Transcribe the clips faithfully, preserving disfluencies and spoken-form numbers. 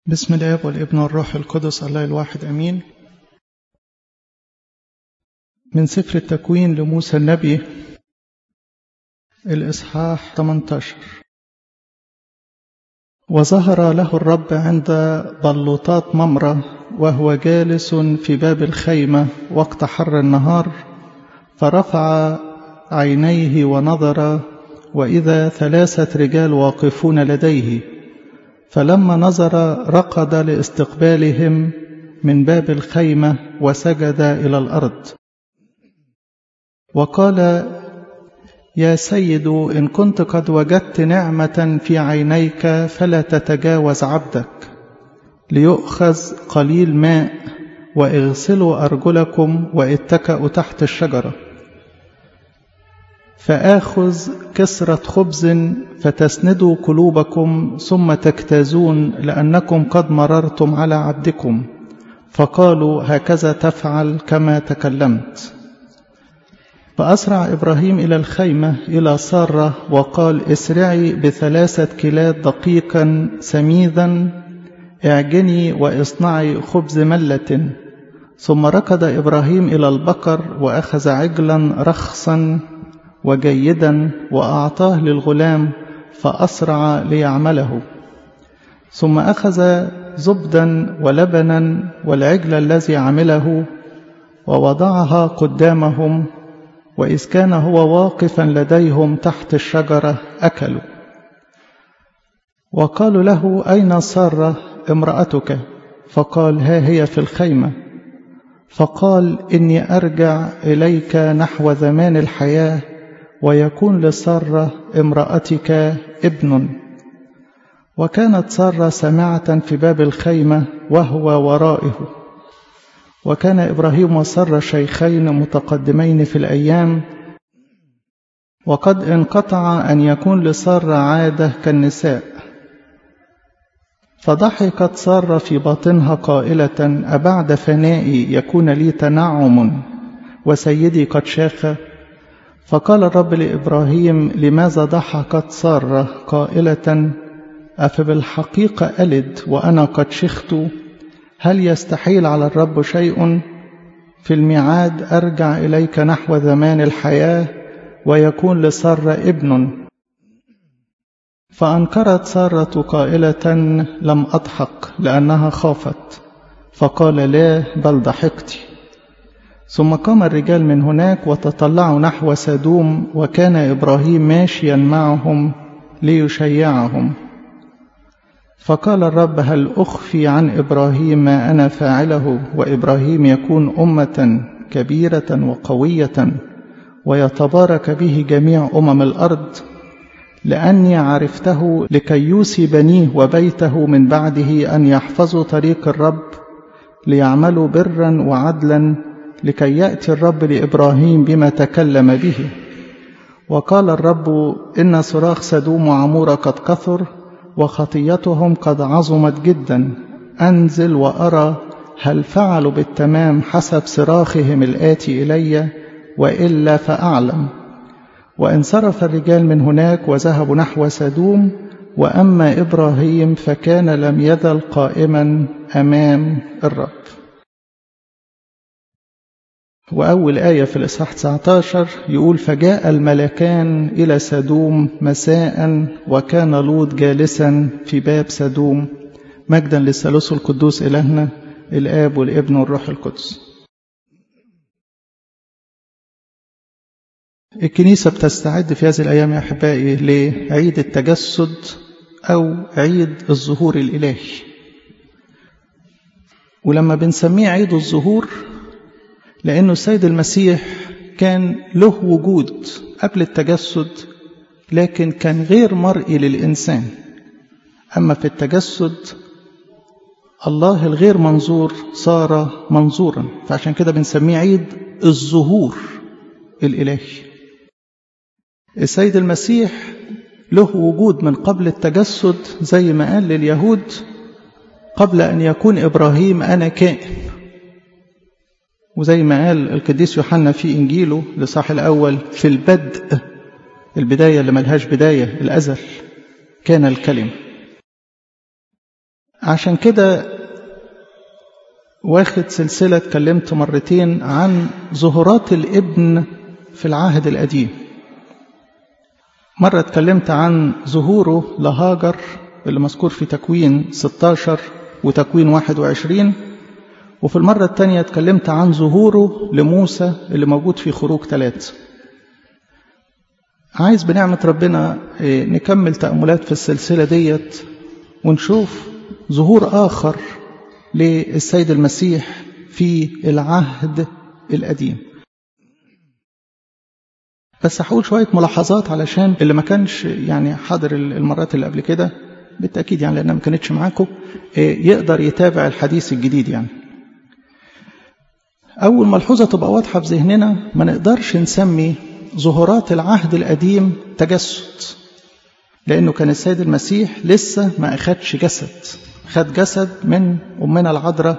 بسم الآب والابن والروح القدس الله الواحد أمين. من سفر التكوين لموسى النبي الإصحاح ثمانية عشر. وظهر له الرب عند بلوطات ممرة وهو جالس في باب الخيمة وقت حر النهار، فرفع عينيه ونظر وإذا ثلاثة رجال واقفون لديه، فلما نظر رقد لاستقبالهم من باب الخيمة وسجد إلى الأرض وقال: يا سيد، إن كنت قد وجدت نعمة في عينيك فلا تتجاوز عبدك، ليؤخذ قليل ماء واغسلوا أرجلكم واتكأوا تحت الشجرة، فآخذ كسرة خبز فتسندوا قلوبكم ثم تجتازون، لأنكم قد مررتم على عبدكم. فقالوا: هكذا تفعل كما تكلمت. فأسرع إبراهيم إلى الخيمة إلى سارة وقال: اسرعي بثلاثة كيلات دقيقا سميدا، اعجني واصنعي خبز ملة. ثم ركض إبراهيم إلى البقر وأخذ عجلا رخصا وجيدا وأعطاه للغلام فأسرع ليعمله. ثم أخذ زبدا ولبنا والعجل الذي عمله ووضعها قدامهم، وإذ كان هو واقفا لديهم تحت الشجرة أكلوا. وقالوا له: أين سارة امرأتك؟ فقال: ها هي في الخيمة. فقال: إني أرجع إليك نحو زمان الحياة، ويكون لسارة امرأتك ابن. وكانت سارة سامعة في باب الخيمة وهو ورائه. وكان إبراهيم وسارة شيخين متقدمين في الأيام، وقد انقطع أن يكون لسارة عادة كالنساء. فضحكت سارة في باطنها قائلة: أبعد فنائي يكون لي تنعم وسيدي قد شاخ؟ فقال الرب لإبراهيم: لماذا ضحكت سارة قائلة: أفبالحقيقة ألد وأنا قد شخت؟ هل يستحيل على الرب شيء؟ في الميعاد أرجع إليك نحو زمان الحياة، ويكون لسارة ابن. فأنكرت سارة قائلة: لم أضحك، لأنها خافت. فقال: لا، بل ضحكت. ثم قام الرجال من هناك وتطلعوا نحو سدوم، وكان إبراهيم ماشيا معهم ليشيعهم. فقال الرب: هل أخفي عن إبراهيم ما أنا فاعله، وإبراهيم يكون أمة كبيرة وقوية ويتبارك به جميع أمم الأرض؟ لأني عرفته لكي يوصي بنيه وبيته من بعده أن يحفظوا طريق الرب، ليعملوا برا وعدلا، لكي يأتي الرب لإبراهيم بما تكلم به. وقال الرب: إن صراخ سدوم وعمورة قد كثر، وخطيتهم قد عظمت جدا. أنزل وأرى هل فعلوا بالتمام حسب صراخهم الآتي إلي، وإلا فأعلم. وانصرف الرجال من هناك وذهبوا نحو سدوم، وأما إبراهيم فكان لم يزل قائما أمام الرب. وأول آية في الإصحاح تسعة عشر يقول: فجاء الملكان إلى سدوم مساء، وكان لوط جالسا في باب سدوم. مجدا للثالوث القدوس إلهنا الآب والابن والروح القدس. الكنيسة بتستعد في هذه الأيام يا أحبائي لعيد التجسد أو عيد الظهور الإلهي. ولما بنسميه عيد الظهور لأنه السيد المسيح كان له وجود قبل التجسد، لكن كان غير مرئي للإنسان. أما في التجسد الله الغير منظور صار منظورا، فعشان كده بنسميه عيد الظهور الإلهي. السيد المسيح له وجود من قبل التجسد، زي ما قال لليهود: قبل أن يكون إبراهيم أنا كائن. وزي ما قال القديس يوحنا في إنجيله لصح الأول: في البدء، البداية اللي ملهاش بداية، الأزل، كان الكلمة. عشان كده واخد سلسلة اتكلمت مرتين عن ظهورات الابن في العهد القديم. مرة اتكلمت عن ظهوره لهاجر اللي مذكور في تكوين ستة عشر وتكوين واحد وعشرين، وفي المرة الثانية اتكلمت عن ظهوره لموسى اللي موجود في خروج ثلاثة. عايز بنعمة ربنا نكمل تأملات في السلسلة ديت ونشوف ظهور آخر للسيد المسيح في العهد القديم. بس هقول شوية ملاحظات علشان اللي ما كانش يعني حاضر المرات اللي قبل كده بالتأكيد يعني لأنها ما كانتش معاكم يقدر يتابع الحديث الجديد. يعني أول ملحوظة تبقى واضحة في ذهننا، ما نقدرش نسمي ظهورات العهد القديم تجسد، لأنه كان السيد المسيح لسه ما أخدش جسد، خد جسد من أمنا العذراء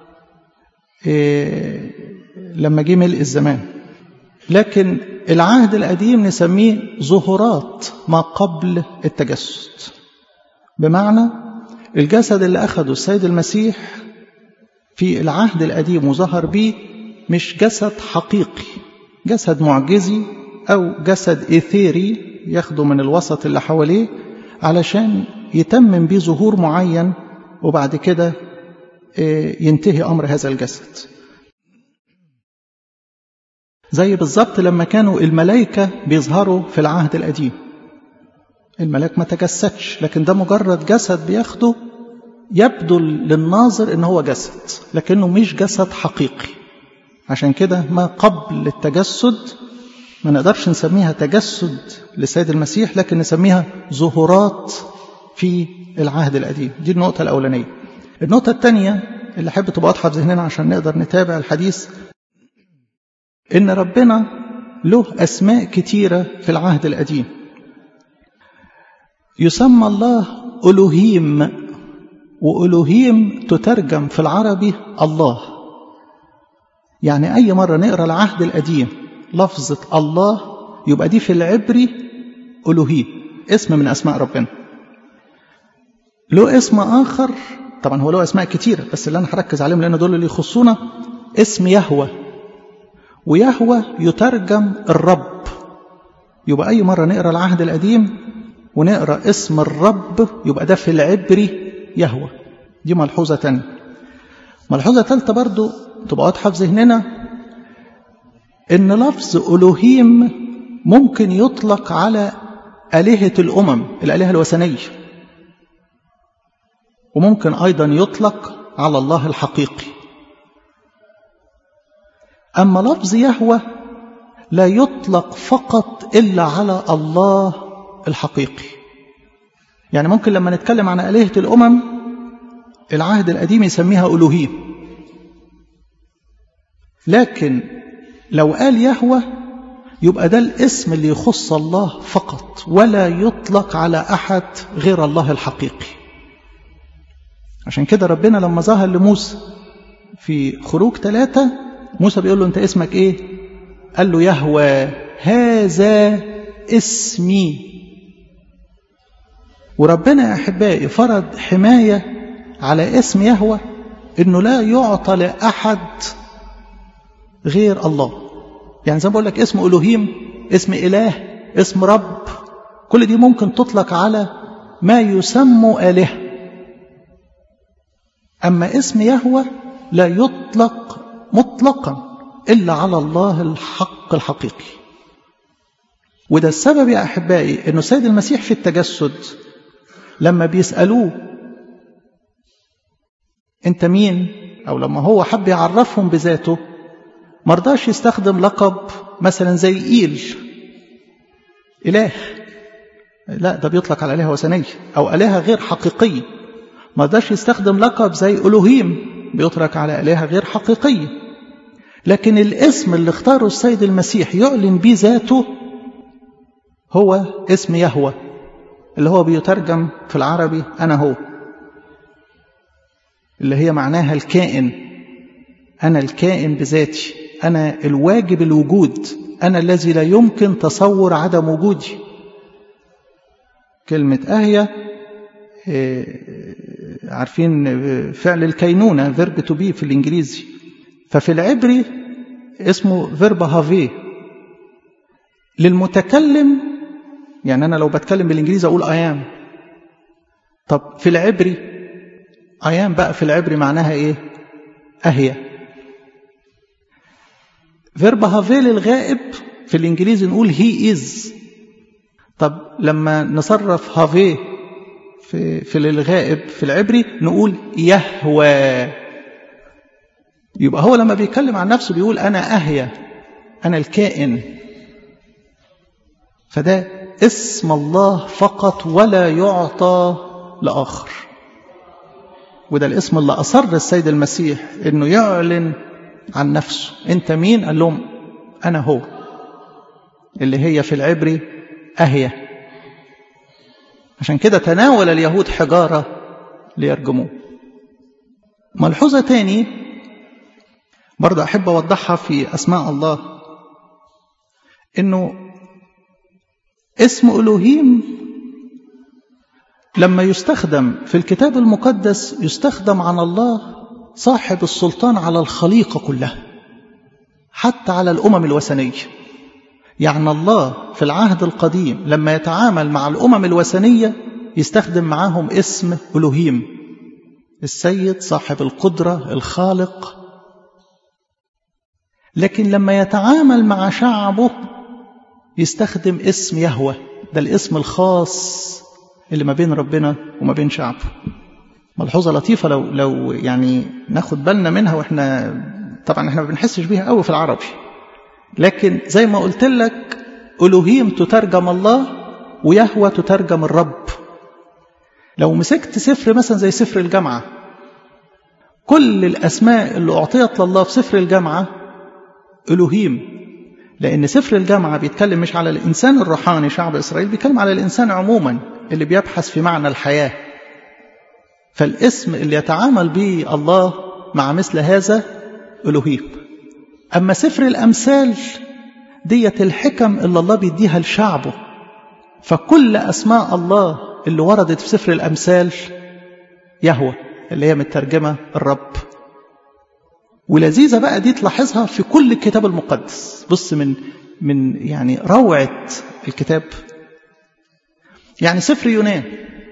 إيه لما جه ملء الزمان. لكن العهد القديم نسميه ظهورات ما قبل التجسد، بمعنى الجسد اللي أخده السيد المسيح في العهد القديم وظهر به مش جسد حقيقي، جسد معجزي أو جسد إثيري ياخده من الوسط اللي حواليه علشان يتمم به ظهور معين وبعد كده ينتهي أمر هذا الجسد. زي بالضبط لما كانوا الملائكة بيظهروا في العهد القديم، الملاك ما تجسدش، لكن ده مجرد جسد بياخده يبدو للناظر إن هو جسد لكنه مش جسد حقيقي. عشان كده ما قبل التجسد ما نقدرش نسميها تجسد للسيد المسيح، لكن نسميها ظهورات في العهد القديم. دي النقطة الأولانية. النقطة الثانية اللي أحب تبقى واضحة في ذهننا عشان نقدر نتابع الحديث، إن ربنا له أسماء كتيرة في العهد القديم. يسمى الله ألوهيم، وألوهيم تترجم في العربي الله. يعني أي مرة نقرأ العهد القديم لفظة الله يبقى دي في العبري ألوهيم، اسم من أسماء ربنا. له اسم آخر، طبعا هو له أسماء كتيرة بس اللي أنا هركز عليهم لأن دول اللي يخصونا، اسم يهوه. ويهوه يترجم الرب. يبقى أي مرة نقرأ العهد القديم ونقرأ اسم الرب يبقى ده في العبري يهوه. دي ملحوظة تانية. ملحوظة ثالثة برضو تبقى واضحة في ذهننا، إن لفظ ألوهيم ممكن يطلق على آلهة الأمم، الآلهة الوثنية، وممكن أيضا يطلق على الله الحقيقي. أما لفظ يهوه لا يطلق فقط إلا على الله الحقيقي. يعني ممكن لما نتكلم عن آلهة الأمم العهد القديم يسميها ألوهيم، لكن لو قال يهوه يبقى ده الاسم اللي يخص الله فقط ولا يطلق على أحد غير الله الحقيقي. عشان كده ربنا لما ظهر لموسى في خروج ثلاثة، موسى بيقول له أنت اسمك إيه؟ قال له يهوه، هذا اسمي. وربنا يا أحبائي فرض حماية على اسم يهوه إنه لا يعطى لأحد غير الله. يعني زي ما بقول لك اسم ألوهيم، اسم إله، اسم رب، كل دي ممكن تطلق على ما يسمى آلهة. أما اسم يهوه لا يطلق مطلقا إلا على الله الحق الحقيقي. وده السبب يا أحبائي أنه سيد المسيح في التجسد لما بيسألوه أنت مين، أو لما هو حب يعرفهم بذاته، مرضاش يستخدم لقب مثلا زي إيل، إله، لا ده بيطلق على آلهة وثنية أو آلهة غير حقيقية. مرضاش يستخدم لقب زي ألوهيم، بيطلق على آلهة غير حقيقية. لكن الاسم اللي اختاره السيد المسيح يعلن به ذاته هو اسم يهوه، اللي هو بيترجم في العربي أنا هو، اللي هي معناها الكائن. أنا الكائن بذاتي، أنا الواجب الوجود، أنا الذي لا يمكن تصور عدم وجودي. كلمة أهيا عارفين فعل الكينونة verb to be في الإنجليزي، ففي العبري اسمه verb have. للمتكلم يعني أنا لو بتكلم بالإنجليزي أقول I am، طب في العبري I am بقى في العبري معناها إيه؟ أهي. verb have للغائب في الإنجليزي نقول he is. طب لما نصرف have في, في للغائب في العبري نقول يهوى. يبقى هو لما بيتكلم عن نفسه بيقول أنا أهي، أنا الكائن. فده اسم الله فقط ولا يعطى لآخر. وده الاسم اللي أصر السيد المسيح إنه يعلن عن نفسه. أنت مين؟ قال لهم أنا هو، اللي هي في العبري أهي. عشان كده تناول اليهود حجارة ليرجموه. ملحوظة تاني برضه أحب أوضحها في أسماء الله، إنه اسم إلهيم لما يستخدم في الكتاب المقدس يستخدم عن الله صاحب السلطان على الخليقة كلها، حتى على الأمم الوثنية. يعني الله في العهد القديم لما يتعامل مع الأمم الوثنية يستخدم معاهم اسم إلهيم، السيد صاحب القدرة الخالق. لكن لما يتعامل مع شعبه يستخدم اسم يهوه، ده الاسم الخاص اللي ما بين ربنا وما بين شعبه. ملحوظة لطيفة لو لو يعني ناخد بالنا منها، واحنا طبعا احنا ما بنحسش بيها قوي في العربي، لكن زي ما قلت لك إلهيم تترجم الله ويهوه تترجم الرب. لو مسكت سفر مثلا زي سفر الجامعة، كل الأسماء اللي أعطيت لله في سفر الجامعة إلهيم، لأن سفر الجامعة بيتكلم مش على الإنسان الروحاني شعب إسرائيل، بيتكلم على الإنسان عموما اللي بيبحث في معنى الحياة. فالاسم اللي يتعامل به الله مع مثل هذا إلهيم. أما سفر الأمثال ديت الحكم اللي الله بيديها لشعبه، فكل أسماء الله اللي وردت في سفر الأمثال يهوه اللي هي مترجمة الرب. ولذيذة بقى دي تلاحظها في كل الكتاب المقدس. بص من من يعني روعة الكتاب. يعني سفر يونان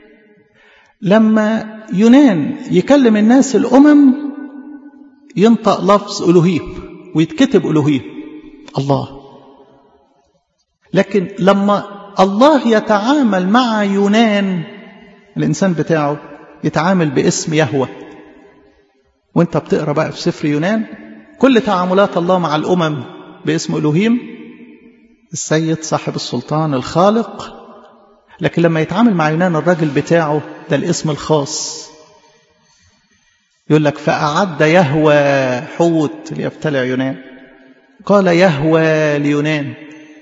لما يونان يكلم الناس الأمم ينطق لفظ إلهيم ويتكتب إلهيم الله. لكن لما الله يتعامل مع يونان الإنسان بتاعه يتعامل باسم يهوه. وانت بتقرأ بقى في سفر يونان كل تعاملات الله مع الأمم باسم إلهيم، السيد صاحب السلطان الخالق. لكن لما يتعامل مع يونان الراجل بتاعه ده الاسم الخاص، يقول لك فأعد يهوه حوت ليبتلع يونان، قال يهوه ليونان.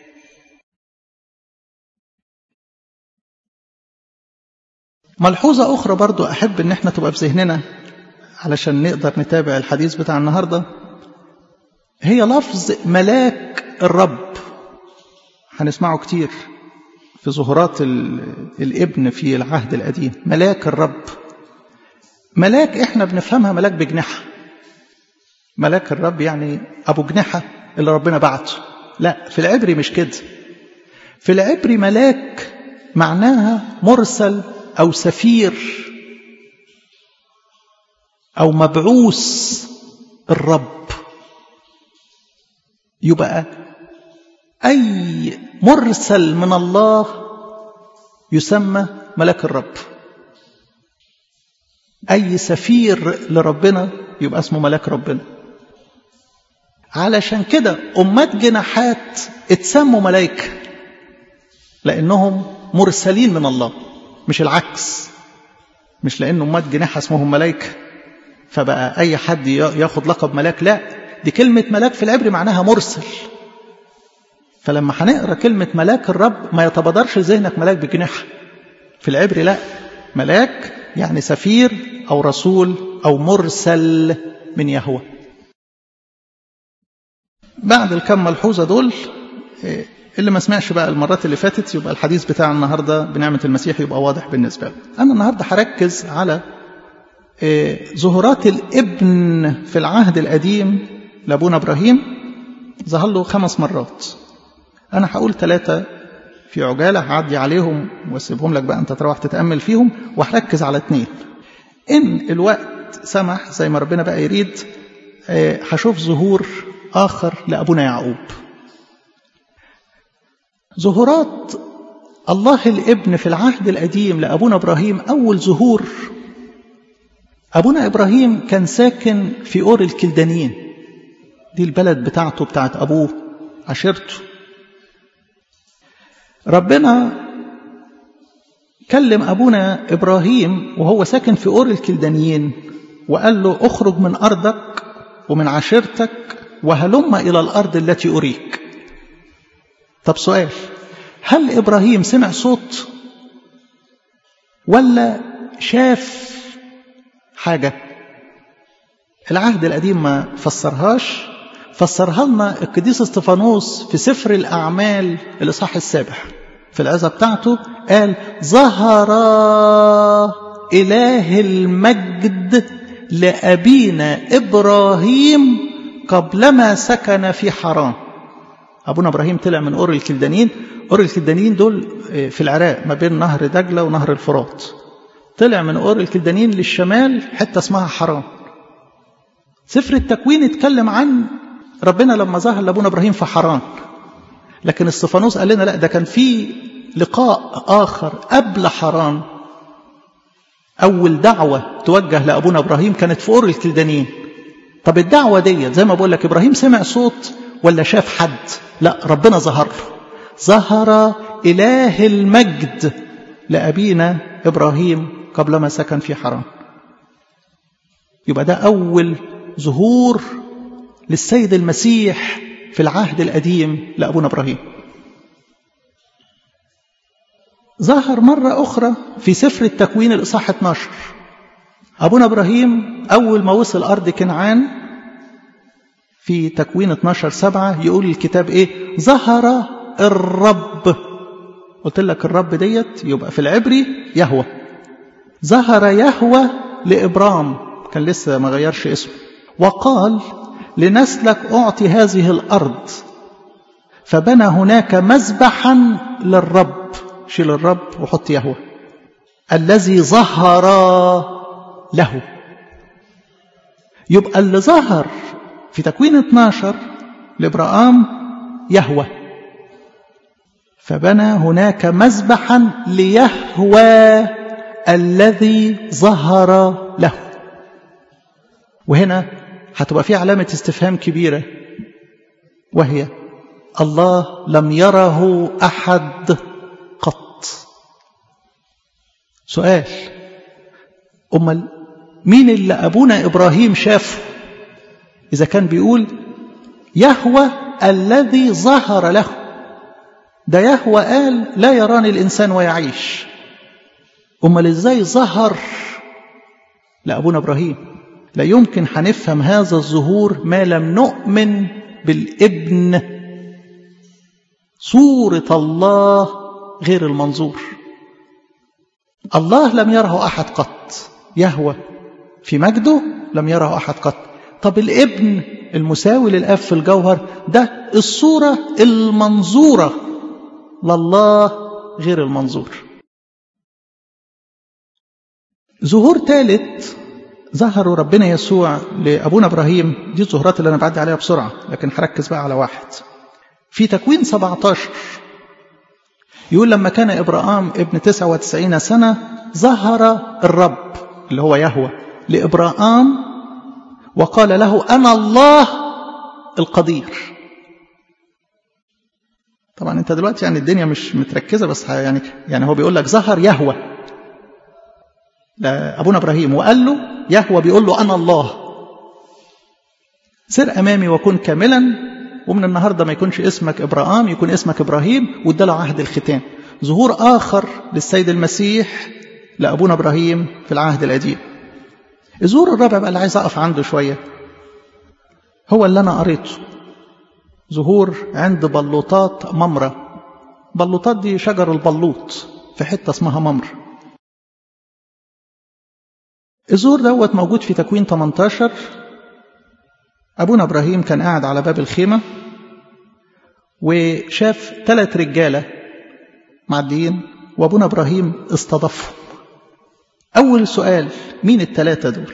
ملحوظة أخرى برضو أحب أن احنا تبقى في ذهننا علشان نقدر نتابع الحديث بتاع النهاردة، هي لفظ ملاك الرب. هنسمعه كتير في ظهورات الابن في العهد القديم، ملاك الرب. ملاك احنا بنفهمها ملاك بجنحة، ملاك الرب يعني أبو جنحة اللي ربنا بعته. لا، في العبري مش كده. في العبري ملاك معناها مرسل أو سفير أو مبعوث الرب. يبقى أي مرسل من الله يسمى ملاك الرب، أي سفير لربنا يبقى اسمه ملاك ربنا. علشان كده أمات جناحات اتسموا ملائكة لأنهم مرسلين من الله، مش العكس. مش لأن أمات جناح اسمهم ملائكة فبقى أي حد ياخد لقب ملاك، لا، دي كلمة ملاك في العبري معناها مرسل. فلما هنقرأ كلمة ملاك الرب ما يتبادرش ذهنك ملاك بجناح. في العبري لا، ملاك يعني سفير أو رسول أو مرسل من يهوه. بعد الكم ملحوظة دول اللي ما سمعش بقى المرات اللي فاتت يبقى الحديث بتاع النهاردة بنعمة المسيح يبقى واضح بالنسبة له. أنا النهاردة هركز على ظهورات الابن في العهد القديم لأبونا إبراهيم ظهر له خمس مرات. أنا هقول ثلاثة في عجالة، هعدي عليهم واسيبهم لك بقى أنت تروح تتأمل فيهم، وهركز على اثنين. إن الوقت سمح زي ما ربنا بقى يريد هشوف ظهور آخر لأبونا يعقوب. ظهورات الله الابن في العهد القديم لأبونا إبراهيم، أول ظهور أبونا إبراهيم كان ساكن في أور الكلدانيين، دي البلد بتاعته بتاعت أبوه عشيرته. ربنا كلم أبونا إبراهيم وهو ساكن في أور الكلدانيين وقال له اخرج من أرضك ومن عشيرتك وهلم إلى الأرض التي أريك. طب سؤال، هل إبراهيم سمع صوت ولا شاف حاجة؟ العهد القديم ما فسرهاش، فسرها لنا القديس استفانوس في سفر الأعمال الإصحاح السابع في العظة بتاعته، قال ظهر إله المجد لأبينا إبراهيم قبلما سكن في حران. أبونا إبراهيم طلع من أور الكلدانيين، أور الكلدانيين دول في العراق ما بين نهر دجلة ونهر الفرات. طلع من أور الكلدانيين للشمال حتة اسمها حران. سفر التكوين اتكلم عن ربنا لما ظهر لأبونا إبراهيم في حران، لكن استفانوس قال لنا لا، ده كان في لقاء آخر قبل حران. أول دعوة توجه لأبونا إبراهيم كانت في أور الكلدانيين. طب الدعوة دي زي ما بقول لك إبراهيم سمع صوت ولا شاف حد؟ لا، ربنا ظهر له. ظهر إله المجد لأبينا إبراهيم قبلما سكن في حران. يبقى ده أول ظهور للسيد المسيح في العهد القديم لأبونا إبراهيم. ظهر مرة أخرى في سفر التكوين الإصحاح اثناشر. أبونا إبراهيم أول ما وصل أرض كنعان في تكوين اثناشر سبعة يقول الكتاب إيه؟ ظهر الرب. قلت لك الرب ديت يبقى في العبري يهوه. ظهر يهوه لإبرام، كان لسه ما غيرش اسمه، وقال لنسلك أعطي هذه الأرض، فبنى هناك مذبحا للرب. شيل الرب وحط يهوه الذي ظهر له. يبقى اللي ظهر في تكوين اثناشر لإبراهام يهوه، فبنى هناك مذبحا ليهوه الذي ظهر له. وهنا هتبقى في علامة استفهام كبيرة، وهي الله لم يره أحد قط. سؤال، أمال مين اللي أبونا إبراهيم شافه إذا كان بيقول يهوه الذي ظهر له؟ ده يهوه قال لا يراني الإنسان ويعيش. أمال إزاي ظهر لأبونا إبراهيم؟ لا يمكن هنفهم هذا الظهور ما لم نؤمن بالابن، صورة الله غير المنظور. الله لم يره أحد قط، يهوه في مجده لم يره أحد قط. طب الابن المساوي للأب في الجوهر ده الصورة المنظورة لله غير المنظور. ظهور ثالث ظهروا ربنا يسوع لأبونا إبراهيم، دي الظهورات اللي أنا بعدي عليها بسرعة لكن هركز بقى على واحد. في تكوين سبعتاشر يقول لما كان إبراهام ابن تسعة وتسعين سنة ظهر الرب اللي هو يهوه لإبراهام وقال له أنا الله القدير. طبعا انت دلوقتي يعني الدنيا مش متركزة، بس يعني يعني هو بيقول لك ظهر يهوه لأبونا إبراهيم وقال له يهوه بيقول له أنا الله، سر أمامي وكن كاملا، ومن النهاردة ما يكونش اسمك إبراهام يكون اسمك إبراهيم، وده له عهد الختان. ظهور آخر للسيد المسيح لأبونا إبراهيم في العهد القديم. الظهور الرابع بقى اللي عايز أقف عنده شوية هو اللي أنا قريته، ظهور عند بلوطات ممرة. بلوطات دي شجر البلوط في حتة اسمها ممر. الظهور دوت موجود في تكوين ثمانية عشر. أبونا إبراهيم كان قاعد على باب الخيمة وشاف ثلاث رجالة معديين وأبونا إبراهيم استضافهم. أول سؤال: مين الثلاثة دول؟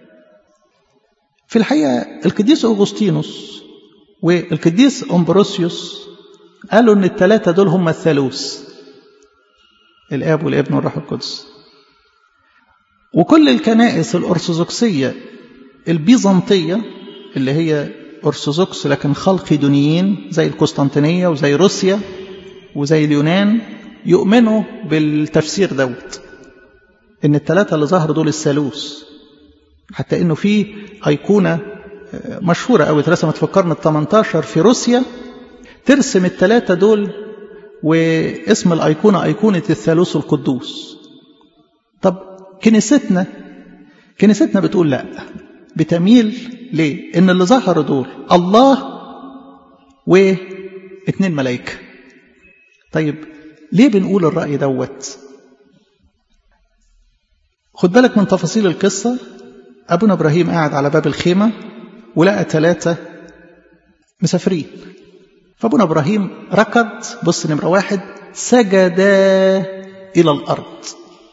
في الحقيقة القديس أغسطينوس والقديس أمبروسيوس قالوا أن الثلاثة دول هم الثالوث، الآب والابن والروح القدس. وكل الكنائس الأرثوذكسية البيزنطية اللي هي أرثوذكس لكن خلقيدونيين زي القسطنطينية وزي روسيا وزي اليونان يؤمنوا بالتفسير دوت إن الثلاثة اللي ظهروا دول الثالوث، حتى إنه في أيقونة مشهورة أوي اترسمت في القرن الثامن عشر في روسيا ترسم الثلاثة دول، واسم الأيقونة أيقونة الثالوث القدوس. طب كنيستنا كنيستنا بتقول لا، بتميل ليه؟ إن اللي ظهروا دول الله واثنين ملائكة. طيب ليه بنقول الرأي دوت؟ خد بالك من تفاصيل القصة. أبونا إبراهيم قاعد على باب الخيمة ولقى ثلاثة مسافرين، فأبونا إبراهيم ركض. بص نمرة واحد: سجد إلى الأرض.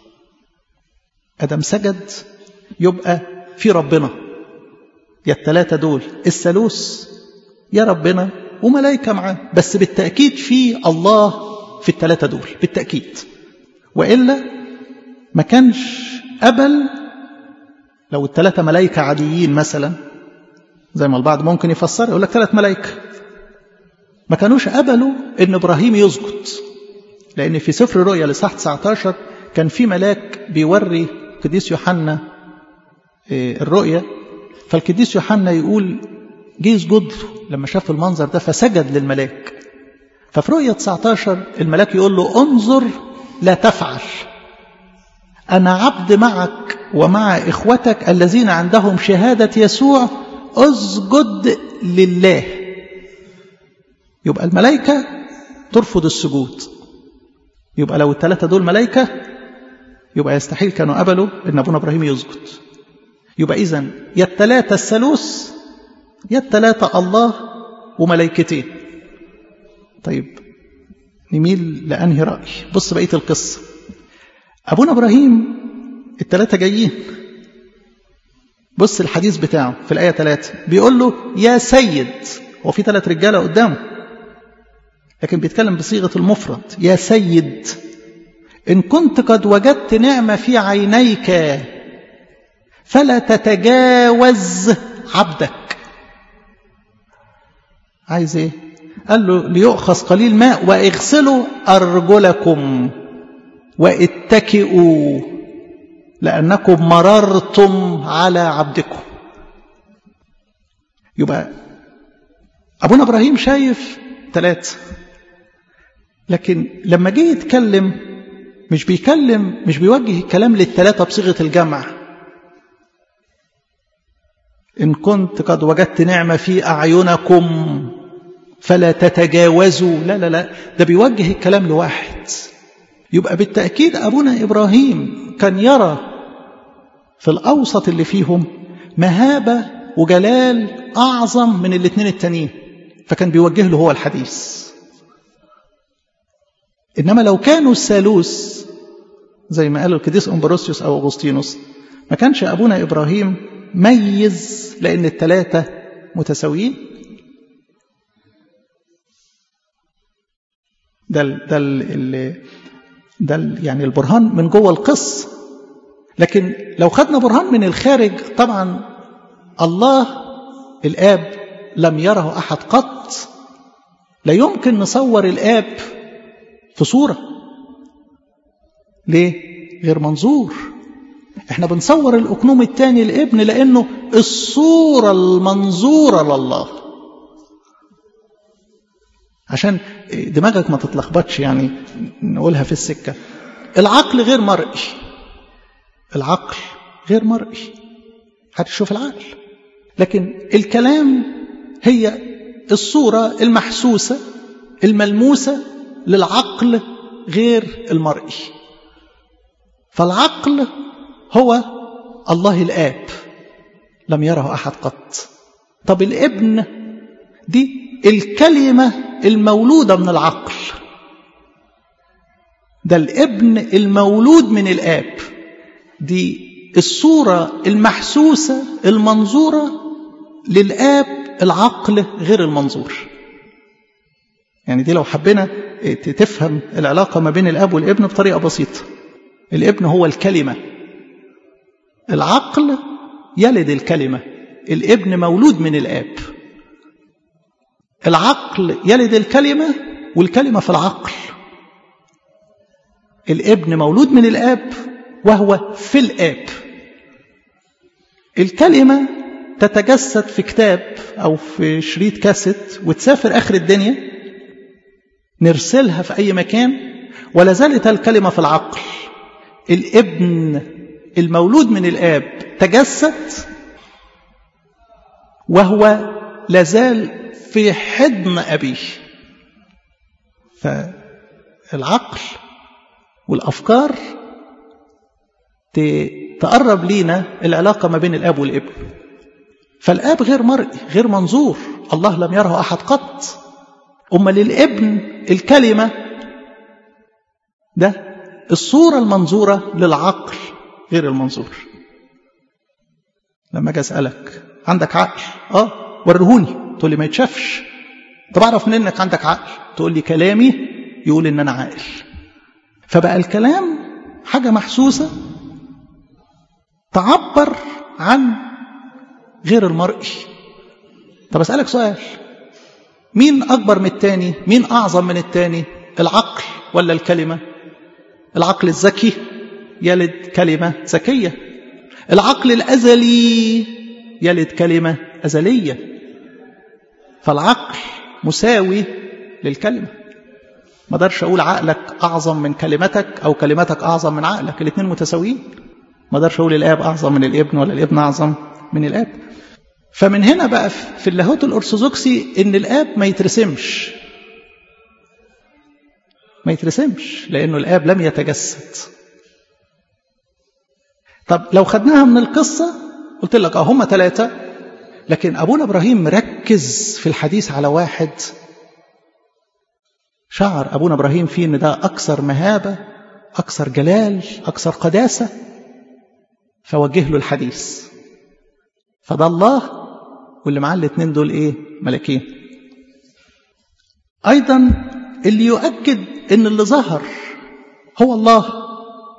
أدم سجد يبقى في ربنا، يا الثلاثة دول الثالوث يا ربنا وملائكة معاه، بس بالتأكيد في الله في الثلاثة دول بالتأكيد، وإلا ما كانش قبل لو الثلاثة ملائكة عاديين مثلا زي ما البعض ممكن يفسر يقول لك ثلاث ملائكة، ما كانوش قبلوا ان ابراهيم يسجد، لان في سفر الرؤيا لصح تسعة عشر كان في ملاك بيوري القديس يوحنا الرؤيا، فالقديس يوحنا يقول جه يسجد لما شاف المنظر ده فسجد للملاك. ففي رؤيا تسعة عشر الملاك يقول له: انظر لا تفعل، أنا عبد معك ومع إخوتك الذين عندهم شهادة يسوع، اسجد لله. يبقى الملائكة ترفض السجود، يبقى لو الثلاثة دول ملائكة يبقى يستحيل كانوا قبلوا إن أبونا إبراهيم يسجد. يبقى إذن يا الثلاثة الثالوث يا الثلاثة الله وملائكتين. طيب نميل لأنهي رأي؟ بص بقية القصة. أبونا إبراهيم الثلاثة جايين، بص الحديث بتاعه في الآية ثلاثة بيقول له: يا سيد. هو في ثلاث رجالة قدامه لكن بيتكلم بصيغة المفرد: يا سيد، إن كنت قد وجدت نعمة في عينيك فلا تتجاوز عبدك. عايز ايه؟ قال له: ليؤخذ قليل ماء واغسلوا أرجلكم واتكئوا لأنكم مررتم على عبدكم. يبقى أبونا إبراهيم شايف ثلاثة، لكن لما جه يتكلم مش بيكلم مش بيوجه الكلام للثلاثة بصيغة الجمع. إن كنت قد وجدت نعمة في أعينكم فلا تتجاوزوا، لا لا لا، ده بيوجه الكلام لواحد. يبقى بالتأكيد أبونا إبراهيم كان يرى في الأوسط اللي فيهم مهابة وجلال أعظم من الاثنين التانيين، فكان بيوجه له هو الحديث. إنما لو كانوا الثالوث زي ما قال القديس أمبروسيوس أو أغسطينوس ما كانش أبونا إبراهيم ميز، لأن الثلاثة متساويين. ده ده ال ده يعني البرهان من جوه القصة. لكن لو خدنا برهان من الخارج، طبعا الله الآب لم يره أحد قط، لا يمكن نصور الآب في صورة. ليه؟ غير منظور. احنا بنصور الأقنوم الثاني الابن لأنه الصورة المنظورة لله، عشان دماغك ما تتلخبطش. يعني نقولها في السكة: العقل غير مرئي، العقل غير مرئي، هتشوف العقل، لكن الكلام هي الصورة المحسوسة الملموسة للعقل غير المرئي. فالعقل هو الله الآب لم يره أحد قط. طب الابن دي الكلمة المولودة من العقل، ده الابن المولود من الآب، دي الصورة المحسوسة المنظورة للآب، العقل غير المنظور. يعني دي لو حبينا تفهم العلاقة ما بين الآب والابن بطريقة بسيطة، الابن هو الكلمة، العقل يلد الكلمة، الابن مولود من الآب، العقل يلد الكلمة والكلمة في العقل، الابن مولود من الآب وهو في الآب. الكلمة تتجسد في كتاب أو في شريط كاسيت وتسافر آخر الدنيا، نرسلها في أي مكان، ولا زالت الكلمة في العقل. الابن المولود من الآب تجسد وهو لازال في حضن أبيه. فالعقل والأفكار تقرب لينا العلاقة ما بين الآب والابن. فالآب غير مرئي غير منظور، الله لم يره أحد قط. أما للابن الكلمة ده الصورة المنظورة للعقل غير المنظور. لما أجي أسألك عندك عقل؟ آه. ورهوني. تقول لي ما يتشافش. طب أعرف منين إنك عندك عقل؟ تقول لي كلامي يقول إن أنا عاقل. فبقى الكلام حاجة محسوسة تعبر عن غير المرئي. طب أسألك سؤال، مين أكبر من التاني؟ مين أعظم من التاني؟ العقل ولا الكلمة؟ العقل الذكي يلد كلمة ذكية، العقل الأزلي يلد كلمة أزلية. فالعقل مساوي للكلمة. ما اقدرش أقول عقلك أعظم من كلمتك أو كلمتك أعظم من عقلك، الاثنين متساويين. ما اقدرش أقول الآب أعظم من الابن ولا الابن أعظم من الآب. فمن هنا بقى في اللاهوت الأرثوذكسي إن الآب ما يترسمش، ما يترسمش لأنه الآب لم يتجسد. طب لو خدناها من القصة قلت لك اه هم ثلاثة، لكن أبونا إبراهيم مركز في الحديث على واحد، شعر أبونا إبراهيم فيه إن ده أكثر مهابة، أكثر جلال، أكثر قداسة، فوجه له الحديث. فده الله، واللي معاه الاثنين دول إيه؟ ملكين. أيضا اللي يؤكد إن اللي ظهر هو الله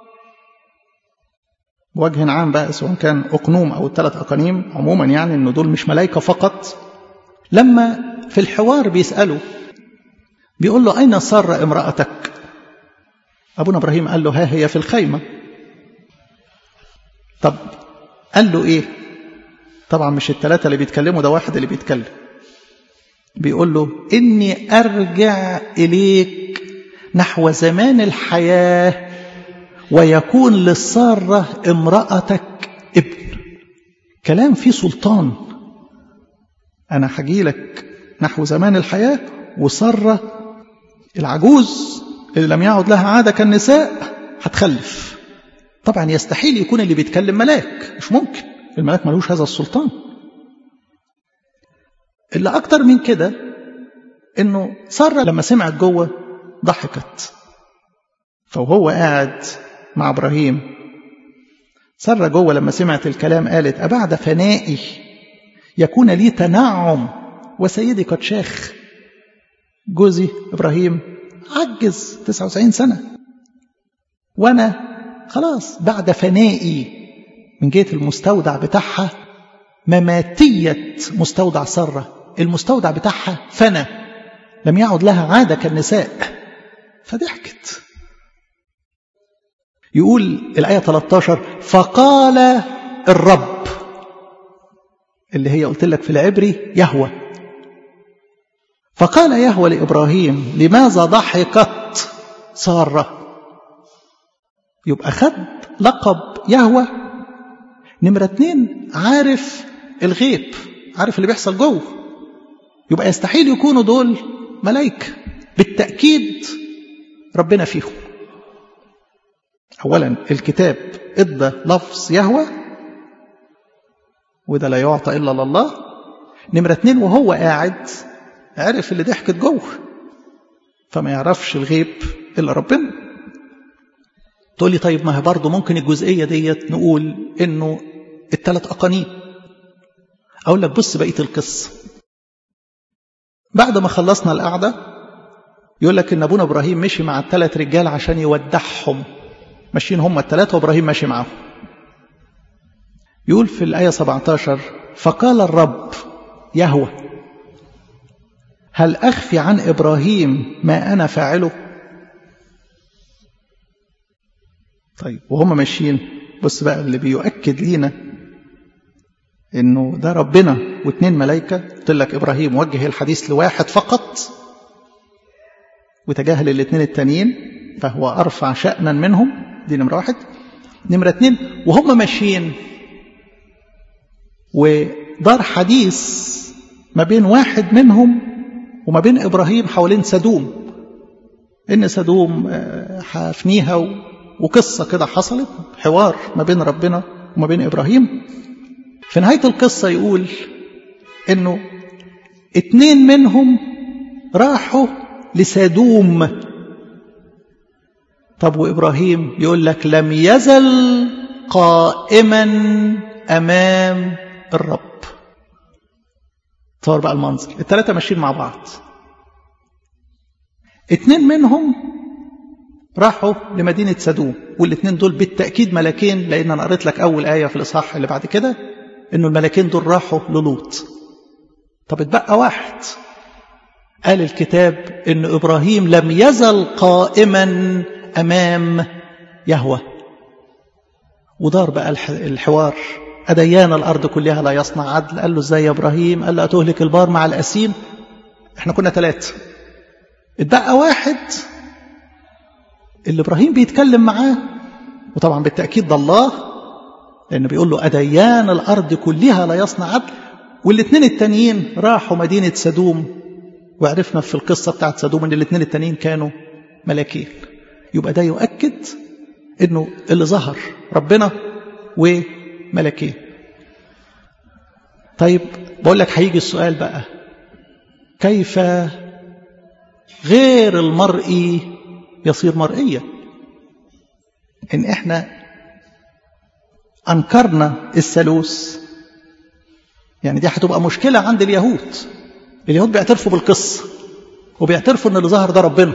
بوجه عام بقى، سواء كان أقنوم أو الثلاث أقانيم عموما، يعني إنه دول مش ملائكة فقط. لما في الحوار بيسأله بيقول له أين سارة امرأتك؟ أبونا إبراهيم قال له ها هي في الخيمة. طب قال له إيه؟ طبعا مش الثلاثة اللي بيتكلموا، ده واحد اللي بيتكلم. بيقول له إني أرجع إليك نحو زمان الحياة ويكون للسارة امرأتك ابن. كلام فيه سلطان. أنا هجي لك نحو زمان الحياة، وسارة العجوز اللي لم يعد لها عادة كالنساء هتخلف. طبعا يستحيل يكون اللي بيتكلم ملاك، مش ممكن، الملاك ملوش هذا السلطان. اللي أكتر من كده إنه سارة لما سمعت جوه ضحكت. فهو قاعد مع إبراهيم، سارة جوه لما سمعت الكلام قالت أبعد فنائي يكون لي تنعم وسيدي قد شاخ. جوزي إبراهيم عجز تسعة وتسعين سنة، وأنا خلاص بعد فنائي من جهة المستودع بتاعها، مماتية مستودع سارة، المستودع بتاعها فنى، لم يعد لها عادة كالنساء. فضحكت. يقول الآية ثلاثة عشر فقال الرب، اللي هي قلت لك في العبري يهوه. فقال يهوه لإبراهيم لماذا ضحكت سارة؟ يبقى خد لقب يهوه. نمرة اتنين عارف الغيب، عارف اللي بيحصل جوه. يبقى يستحيل يكونوا دول ملائكة، بالتأكيد ربنا فيهم. أولا الكتاب ادى لفظ يهوه وده لا يعطى إلا لله. نمرة اتنين وهو قاعد عرف اللي ضحكت جوه، فما يعرفش الغيب إلا ربنا. تقول لي طيب ما هي برضه ممكن الجزئية ديت نقول إنه الثلاث أقانيم. أقول لك بص بقية القصة. بعد ما خلصنا القعدة يقول لك إن أبونا إبراهيم مشي مع الثلاث رجال عشان يودعهم، ماشيين هم الثلاثة وإبراهيم ماشي معهم. يقول في الآية سبعة عشر فقال الرب يهوه هل أخفي عن إبراهيم ما أنا فاعله؟ طيب وهم ماشيين بص بقى اللي بيؤكد لينا إنه ده ربنا واثنين ملايكة. قلت لك إبراهيم وجه الحديث لواحد فقط وتجاهل الاثنين التانيين فهو أرفع شأنا منهم، دي نمرة واحد. نمرة اتنين وهم ماشيين ودار حديث ما بين واحد منهم وما بين إبراهيم حوالين سدوم، إن سدوم حافنيها وقصة كده حصلت، حوار ما بين ربنا وما بين إبراهيم. في نهاية القصة يقول إنه اتنين منهم راحوا لسدوم. طب وإبراهيم يقول لك لم يزل قائما أمام الرب. تصور بقى المنظر، الثلاثة ماشيين مع بعض، اتنين منهم راحوا لمدينة سدوم، والاثنين دول بالتأكيد ملكين، لأن أنا قريت لك أول آية في الإصحاح اللي بعد كده إنه الملكين دول راحوا للوط. طب اتبقى واحد، قال الكتاب إن إبراهيم لم يزل قائما أمام يهوه. ودار بقى الحوار، أديان الأرض كلها لا يصنع عدل. قال له ازاي يا إبراهيم؟ قال له أتهلك البار مع الأسيم. احنا كنا ثلاثة، اتبقى واحد اللي إبراهيم بيتكلم معاه، وطبعا بالتأكيد ده الله، لأنه بيقول له أديان الأرض كلها لا يصنع عدل. والاثنين التانيين راحوا مدينة سدوم، وعرفنا في القصة بتاعت سدوم ان الاثنين التانيين كانوا ملاكين. يبقى ده يؤكد انه اللي ظهر ربنا وملكين. طيب بقول لك هيجي السؤال بقى، كيف غير المرئي يصير مرئيا؟ ان احنا انكرنا الثالوث يعني دي هتبقى مشكلة عند اليهود. اليهود بيعترفوا بالقصة وبيعترفوا ان اللي ظهر ده ربنا.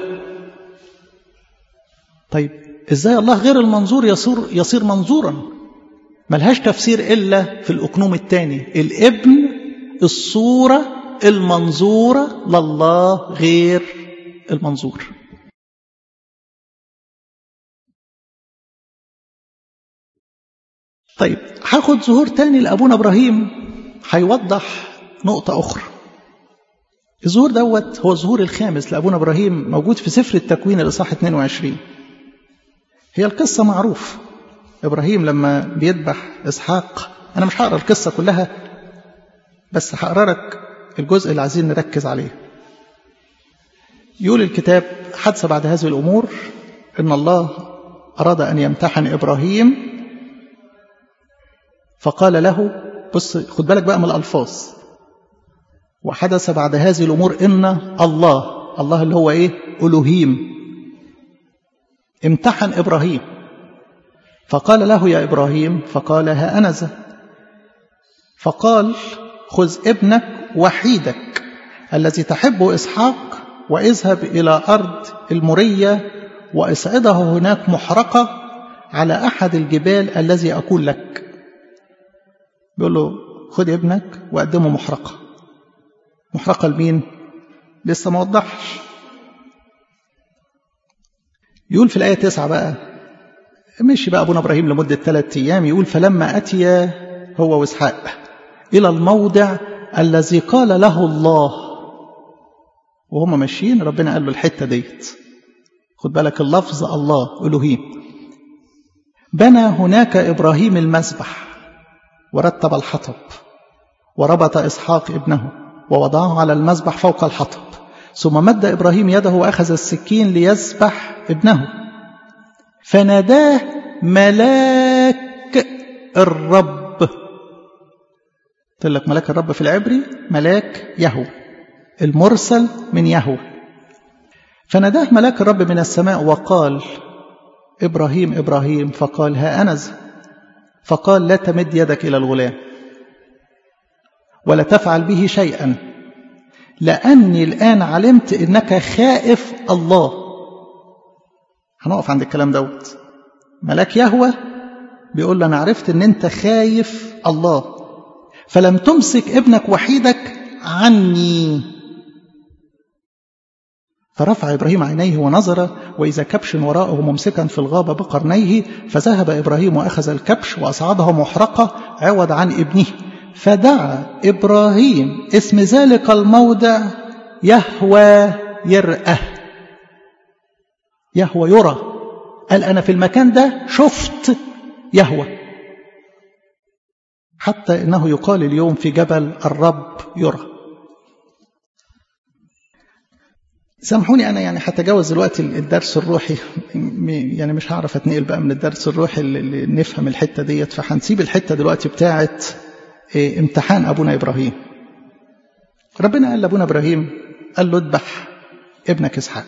طيب ازاي الله غير المنظور يصير يصير منظورا؟ ملهاش تفسير الا في الاقنوم الثاني، الابن الصورة المنظورة لله غير المنظور. طيب هاخد ظهور تاني لأبونا إبراهيم هيوضح نقطة أخرى. الظهور دوت هو الظهور الخامس لأبونا إبراهيم، موجود في سفر التكوين الإصحاح اثنين وعشرين. هي القصة معروف، إبراهيم لما بيذبح إسحاق. أنا مش هقرأ القصة كلها، بس هقرأ لك الجزء اللي عايزين نركز عليه. يقول الكتاب: حدث بعد هذه الأمور إن الله أراد أن يمتحن إبراهيم فقال له، بص خد بالك بقى من الألفاظ، وحدث بعد هذه الأمور إن الله، الله اللي هو إيه؟ ألوهيم، امتحن إبراهيم. فقال له: يا إبراهيم. فقال: ها أنا ذا. فقال: خذ ابنك وحيدك الذي تحبه إسحاق واذهب إلى أرض المورية واسعده هناك محرقة على أحد الجبال الذي أقول لك. بيقول له: خذ ابنك وقدمه محرقة. محرقة لمين؟ لسه ما وضحش. يقول في الآية تسعة بقى، مشي بقى أبونا إبراهيم لمدة ثلاثة أيام. يقول: فلما أتي هو وإسحاق إلى الموضع الذي قال له الله، وهم ماشيين ربنا قال له الحتة ديت، خد بالك اللفظ الله ألوهيم. بنى هناك إبراهيم المذبح ورتب الحطب وربط إسحاق ابنه ووضعه على المذبح فوق الحطب، ثم مد إبراهيم يده وأخذ السكين ليذبح ابنه، فناداه ملاك الرب. قلت لك ملاك الرب في العبري ملاك يهوه، المرسل من يهوه. فناداه ملاك الرب من السماء وقال إبراهيم إبراهيم، فقال ها أنا ذا. فقال لا تمد يدك إلى الغلام ولا تفعل به شيئا، لأني الآن علمت إنك خائف الله. هنقف عند الكلام دوت. ملاك يهوه بيقول له أنا عرفت إن أنت خايف الله، فلم تمسك ابنك وحيدك عني. فرفع إبراهيم عينيه ونظر، وإذا كبش وراءه ممسكا في الغابة بقرنيه، فذهب إبراهيم وأخذ الكبش وأصعده محرقة عوض عن ابنه. فدعا إبراهيم اسم ذلك الموضع يهوى يرأه، يهوى يرى. قال أنا في المكان ده شفت يهوى، حتى إنه يقال اليوم في جبل الرب يرى. سامحوني أنا يعني هتجاوز دلوقتي الدرس الروحي، يعني مش هعرف أتنقل بقى من الدرس الروحي اللي نفهم الحتة ديت، فهنسيب الحتة دلوقتي بتاعت امتحان أبونا إبراهيم. ربنا قال لأبونا إبراهيم، قال له اذبح ابنك إسحاق.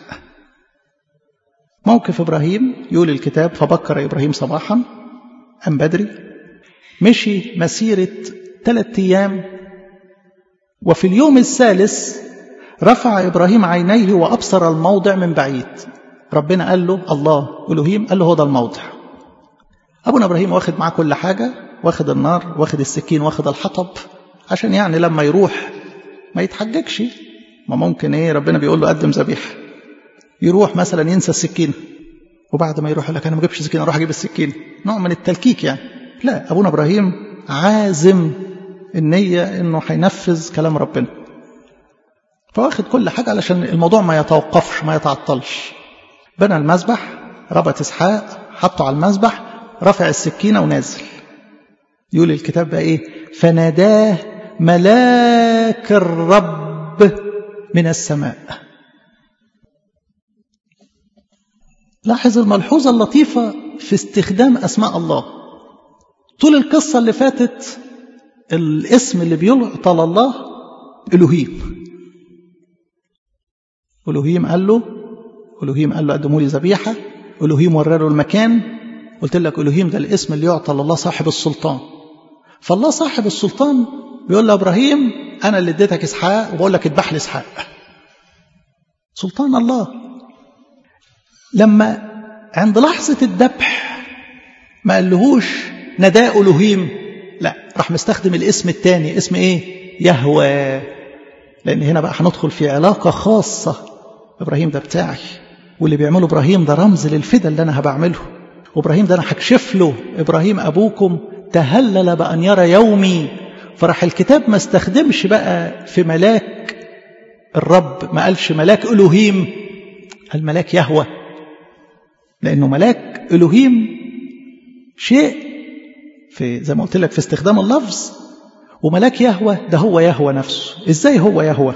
موقف إبراهيم يقول الكتاب فبكر إبراهيم صباحا، أم بدري، مشي مسيرة ثلاثة أيام، وفي اليوم الثالث رفع إبراهيم عينيه وأبصر الموضع من بعيد. ربنا قال له، الله إلهيم قال له هو ده الموضع. أبونا إبراهيم واخد معاه كل حاجة، واخد النار، واخد السكين، واخد الحطب، عشان يعني لما يروح ما يتحججش. ما ممكن ايه ربنا بيقول له قدم ذبيحة، يروح مثلا ينسى السكين، وبعد ما يروح يقول لك انا ما جبتش سكين، اروح اجيب السكين. نوع من التلكيك يعني. لا، ابونا ابراهيم عازم النية انه هينفذ كلام ربنا، فواخد كل حاجة علشان الموضوع ما يتوقفش ما يتعطلش. بنى المذبح، ربط اسحاق، حطه على المذبح، رفع السكينة ونازل. يقول الكتاب بقى ايه؟ فناداه ملاك الرب من السماء. لاحظ الملحوظة اللطيفة في استخدام أسماء الله. طول القصة اللي فاتت الاسم اللي بيعطى لله إلهيم. إلهيم قال له إلهيم قال له قدموا لي ذبيحة. إلهيم ورى له المكان. قلت لك إلهيم ده الاسم اللي يعطى لله صاحب السلطان. فالله صاحب السلطان بيقول له إبراهيم أنا اللي اديتك إسحاق وبقول لك اذبح لي إسحاق. سلطان الله. لما عند لحظة الذبح ما قالهوش نداء إلهيم، لا، راح مستخدم الاسم الثاني. اسم ايه؟ يهوى. لأن هنا بقى هندخل في علاقة خاصة. إبراهيم ده بتاعي، واللي بيعمله إبراهيم ده رمز للفدا اللي أنا هبعمله. وإبراهيم ده أنا هكشف له إبراهيم أبوكم تهلل بأن يرى يومي. فراح الكتاب ما استخدمش بقى في ملاك الرب، ما قالش ملاك إلهيم، قال ملاك يهوى. لأنه ملاك إلهيم شيء في زي ما قلت لك في استخدام اللفظ، وملاك يهوى ده هو يهوى نفسه. إزاي هو يهوى؟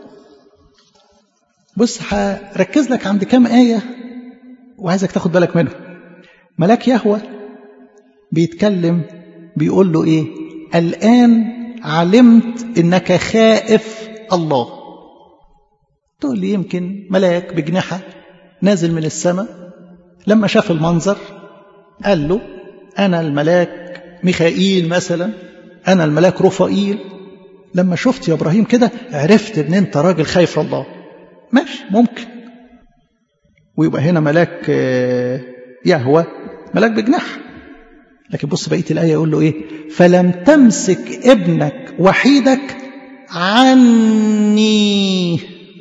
بص هركز لك عند كام آية وعايزك تاخد بالك منه. ملاك يهوى بيتكلم بيقول له إيه؟ الآن علمت إنك خائف الله. تقول لي يمكن ملاك بجناحة نازل من السماء، لما شاف المنظر قال له أنا الملاك ميخائيل مثلا، أنا الملاك رفائيل، لما شفت يا إبراهيم كده عرفت إن أنت راجل خايف الله. ماشي، ممكن. ويبقى هنا ملاك يهوى ملاك بجناح. لكن بص بقية الآية يقول له إيه؟ فلم تمسك ابنك وحيدك عني.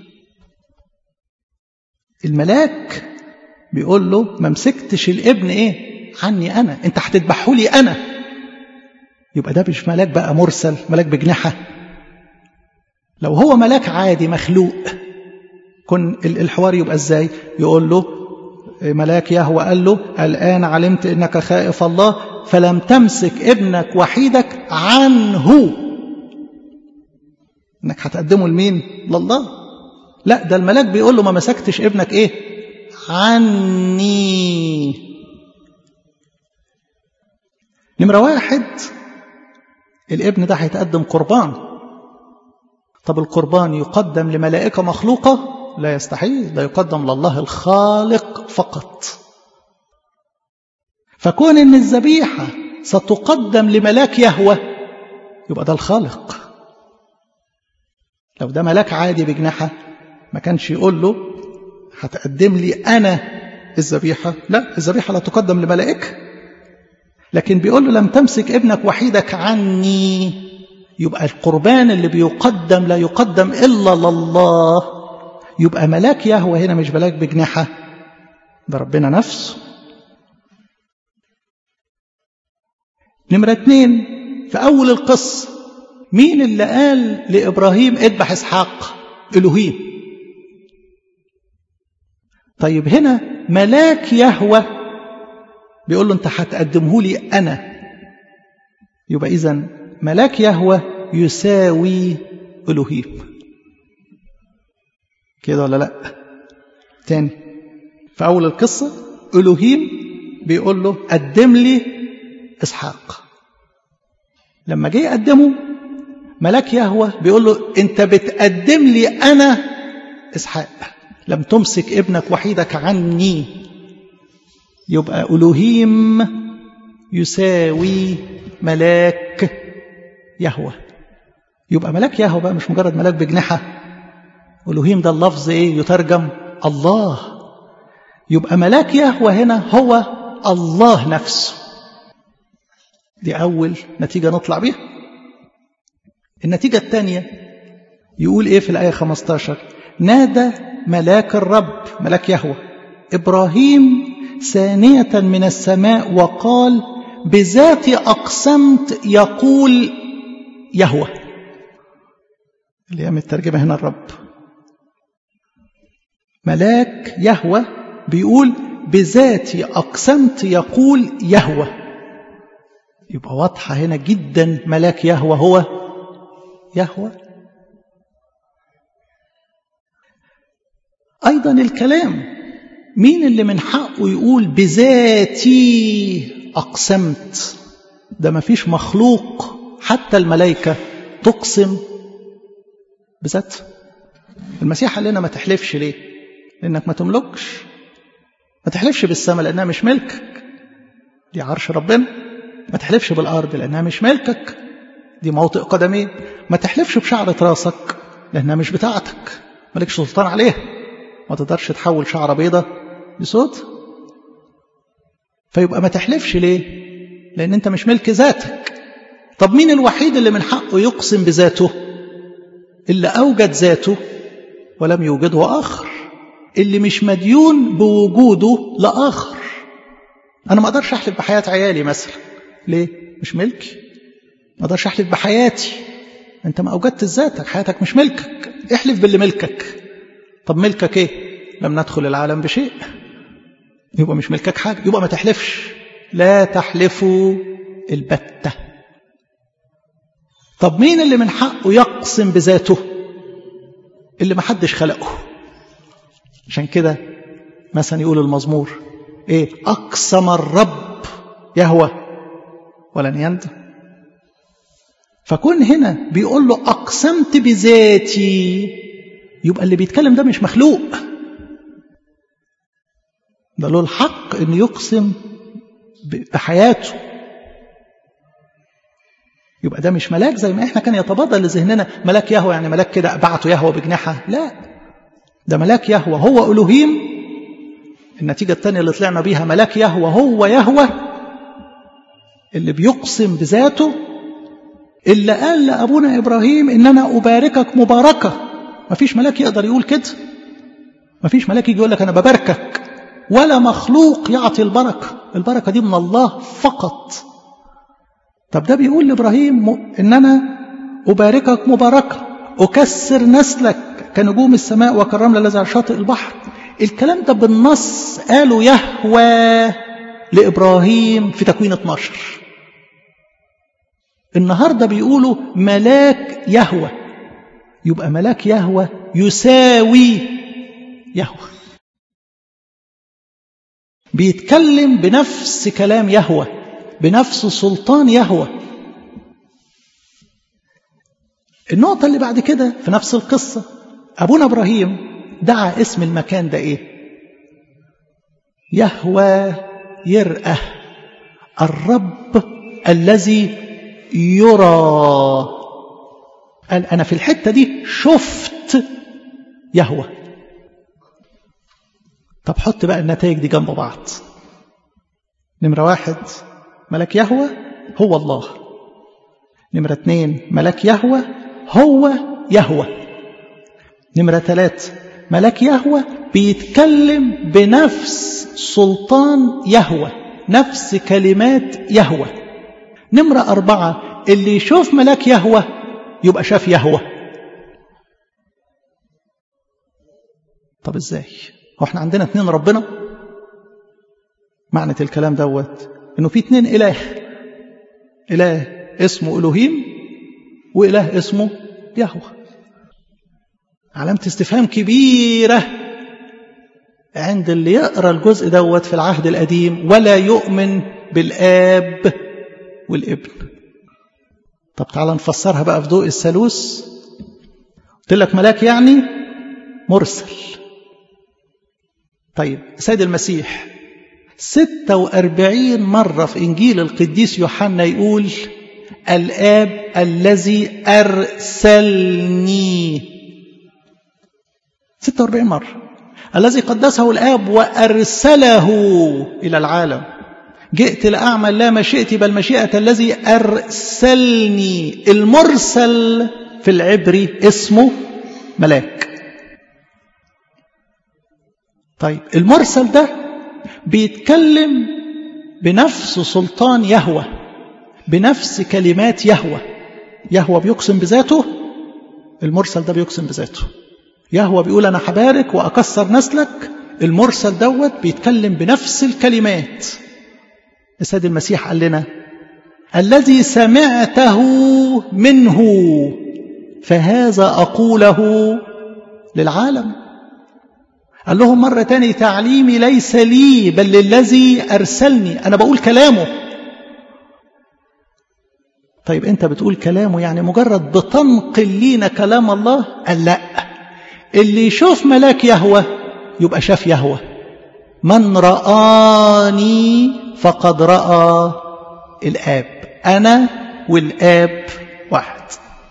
الملاك بيقول له ما مسكتش الابن إيه؟ عني أنا، أنت هتذبحه لي أنا. يبقى ده مش ملاك بقى مرسل، ملاك بجناحة. لو هو ملاك عادي مخلوق كن الحوار يبقى إزاي؟ يقول له ملاك يهوى قال له الآن علمت إنك خائف الله فلم تمسك ابنك وحيدك عنه. إنك هتقدمه لمين؟ لله. لا، ده الملاك بيقول له ما مسكتش ابنك إيه؟ عني. نمرة واحد، الابن ده هيتقدم قربان. طب القربان يقدم لملائكة مخلوقة؟ لا يستحيل، ده يقدم لله الخالق فقط. فكون ان الذبيحة ستقدم لملاك يهوه يبقى ده الخالق. لو ده ملاك عادي بجناحة ما كانش يقول له هتقدم لي أنا الذبيحة، لا، الذبيحة لا تقدم لملائكة. لكن بيقول له لم تمسك ابنك وحيدك عني، يبقى القربان اللي بيقدم لا يقدم إلا لله. يبقى ملاك يهوه هنا مش ملاك بجناحة، ده ربنا نفسه. نمرة اتنين، في أول القصة مين اللي قال لإبراهيم اذبح إسحاق؟ إلهيم. طيب هنا ملاك يهوه بيقول له أنت هتقدمه لي أنا، يبقى إذن ملاك يهوه يساوي إلهيم، كده ولا لا؟ تاني، في أول القصة إلهيم بيقول له قدم لي إسحاق. لما جه يقدمه ملاك يهوه بيقول له أنت بتقدم لي أنا إسحاق، لم تمسك ابنك وحيدك عني. يبقى إلهيم يساوي ملاك يهوه. يبقى ملاك يهوه بقى مش مجرد ملاك بجناحة. إلهيم ده اللفظ إيه؟ يترجم الله. يبقى ملاك يهوه هنا هو الله نفسه. دي أول نتيجة نطلع بيها. النتيجة الثانية يقول إيه في الآية خمسة عشر؟ نادى ملاك الرب، ملاك يهوه، إبراهيم ثانية من السماء وقال بذاتي أقسمت يقول يهوه. اللي هي مترجمة هنا الرب. ملاك يهوه بيقول بذاتي أقسمت يقول يهوه. يبقى واضحة هنا جدا ملاك يهوه هو يهوه. أيضا الكلام، مين اللي من حقه يقول بذاتي أقسمت؟ ده ما فيش مخلوق حتى الملائكة تقسم بذاتها. المسيح قال لنا ما تحلفش. ليه؟ لأنك ما تملكش. ما تحلفش بالسماء لأنها مش ملكك، دي عرش ربنا. ما تحلفش بالأرض لأنها مش ملكك، دي موطئ قدمين. ما تحلفش بشعرة راسك لأنها مش بتاعتك، مالكش سلطان عليها. ما تقدرش تحول شعرة بيضة لسود. فيبقى ما تحلفش. ليه؟ لأن أنت مش ملك ذاتك. طب مين الوحيد اللي من حقه يقسم بذاته؟ اللي أوجد ذاته ولم يوجده آخر، اللي مش مديون بوجوده لآخر. أنا ما أقدرش أحلف بحياة عيالي مثلا. ليه؟ مش ملكي. ما أقدرش أحلف بحياتي. أنت ما أوجدت ذاتك، حياتك مش ملكك. احلف باللي ملكك. طب ملكك إيه؟ لم ندخل العالم بشيء، يبقى مش ملكك حاجة. يبقى ما تحلفش. لا تحلفوا البتة. طب مين اللي من حقه يقسم بذاته؟ اللي ما حدش خلقه. عشان كده مثلا يقول المزمور ايه؟ أقسم الرب يهوه ولن يندم. فكون هنا بيقول له أقسمت بذاتي، يبقى اللي بيتكلم ده مش مخلوق، ده له الحق أن يقسم بحياته. يبقى ده مش ملاك زي ما احنا كان يتبادل لذهننا ملاك يهوه يعني ملاك كده بعته يهوه بجناحه. لا، ده ملاك يهوه هو إلهيم. النتيجة الثانية اللي طلعنا بيها ملاك يهوه هو يهوه اللي بيقسم بذاته، اللي قال لأبونا إبراهيم إن أنا أباركك مباركة. مفيش ملاك يقدر يقول كده. مفيش ملاك يجي يقول لك أنا بباركك، ولا مخلوق يعطي البركة. البركة دي من الله فقط. طب ده بيقول لإبراهيم إن أنا أباركك مباركة، أكسر نسلك كنجوم السماء وكالرمل الذي على شاطئ البحر. الكلام ده بالنص قالوا يهوه لإبراهيم في تكوين اثناشر. النهاردة بيقولوا ملاك يهوه. يبقى ملاك يهوه يساوي يهوه، بيتكلم بنفس كلام يهوه، بنفس سلطان يهوه. النقطة اللي بعد كده في نفس القصة، أبونا إبراهيم دعا اسم المكان ده إيه؟ يهوى يرأى، الرب الذي يرى. قال أنا في الحتة دي شفت يهوى. طب حط بقى النتائج دي جنب بعض. نمرة واحد، ملك يهوى هو الله. نمرة اتنين، ملك يهوى هو يهوى. نمرة ثلاثة، ملك يهوى بيتكلم بنفس سلطان يهوى، نفس كلمات يهوى. نمرة أربعة، اللي يشوف ملك يهوى يبقى شاف يهوى. طب ازاي؟ هو احنا عندنا اتنين ربنا؟ معنى الكلام دوت انه في اتنين اله، اله اسمه الوهيم واله اسمه يهوى. علامة استفهام كبيرة عند اللي يقرأ الجزء دوت في العهد القديم ولا يؤمن بالآب والابن. طب تعالى نفسرها بقى في ضوء الثالوث. قلت لك ملاك يعني مرسل. طيب سيد المسيح ستة وأربعين مرة في إنجيل القديس يوحنا يقول الآب الذي أرسلني، ستة وأربعين مرة. الذي قدسه الآب وأرسله إلى العالم. جئت لأعمل لا مشيئتي بل مشيئة الذي أرسلني. المرسل في العبري اسمه ملاك. طيب المرسل ده بيتكلم بنفس سلطان يهوى، بنفس كلمات يهوى. يهوى بيقسم بذاته، المرسل ده بيقسم بذاته. يهوى بيقول أنا حبارك وأكسر نسلك، المرسل دوت بيتكلم بنفس الكلمات. السيد المسيح قال لنا الذي سمعته منه فهذا أقوله للعالم. قال لهم مرة تاني تعليمي ليس لي بل للذي أرسلني، أنا بقول كلامه. طيب أنت بتقول كلامه يعني مجرد بتنقل لينا كلام الله؟ قال لا، اللي يشوف ملاك يهوى يبقى شاف يهوى. من رآني فقد رأى الآب، أنا والآب واحد.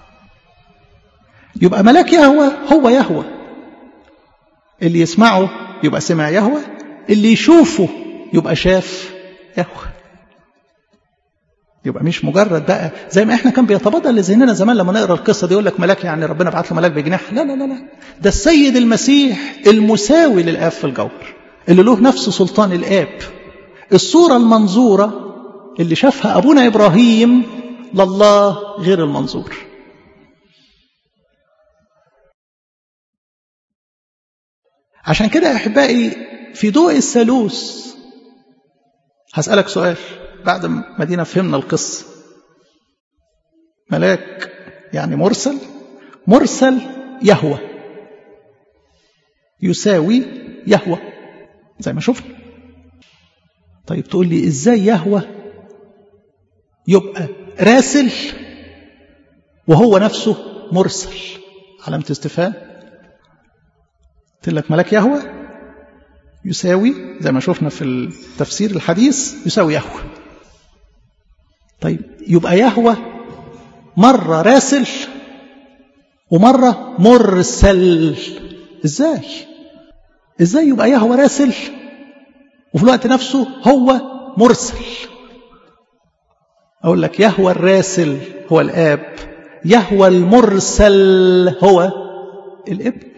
يبقى ملاك يهوى هو يهوى، اللي يسمعه يبقى سمع يهوى، اللي يشوفه يبقى شاف يهوى. يبقى مش مجرد بقى زي ما احنا كان بيتبادل لذهننا زمان لما نقرا القصه دي يقول لك ملاك يعني ربنا بعت له ملاك بجناح. لا لا لا لا، ده السيد المسيح المساوي للآب في الجوهر، اللي له نفس سلطان الآب. الصورة المنظورة اللي شافها أبونا إبراهيم لله غير المنظور. عشان كده يا أحبائي في ضوء الثالوث هسألك سؤال بعد ما دينا فهمنا القصة. ملاك يعني مرسل، مرسل يهوى يساوي يهوى زي ما شفنا. طيب تقول لي ازاي يهوى يبقى راسل وهو نفسه مرسل؟ علامة استفهام. قلت لك ملاك يهوى يساوي زي ما شفنا في التفسير الحديث يساوي يهوى. طيب يبقى يهوى مرة راسل ومرة مرسل. ازاي ازاي يبقى يهوى راسل وفي الوقت نفسه هو مرسل؟ اقول لك يهوى الراسل هو الآب، يهوى المرسل هو الابن.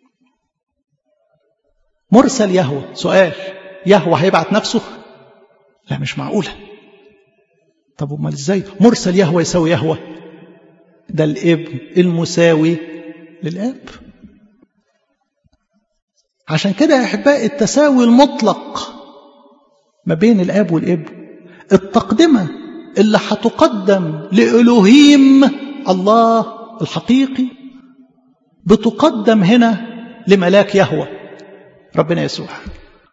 مرسل يهوى. سؤال، يهوى هيبعت نفسه؟ لا مش معقولة. طب امال ازاي مرسل يهوى يساوي يهوى؟ ده الابن المساوي للآب. عشان كده يا أحبائي التساوي المطلق ما بين الآب والابن، التقدمة اللي هتقدم لإلوهيم الله الحقيقي بتقدم هنا لملاك يهوى ربنا يسوع.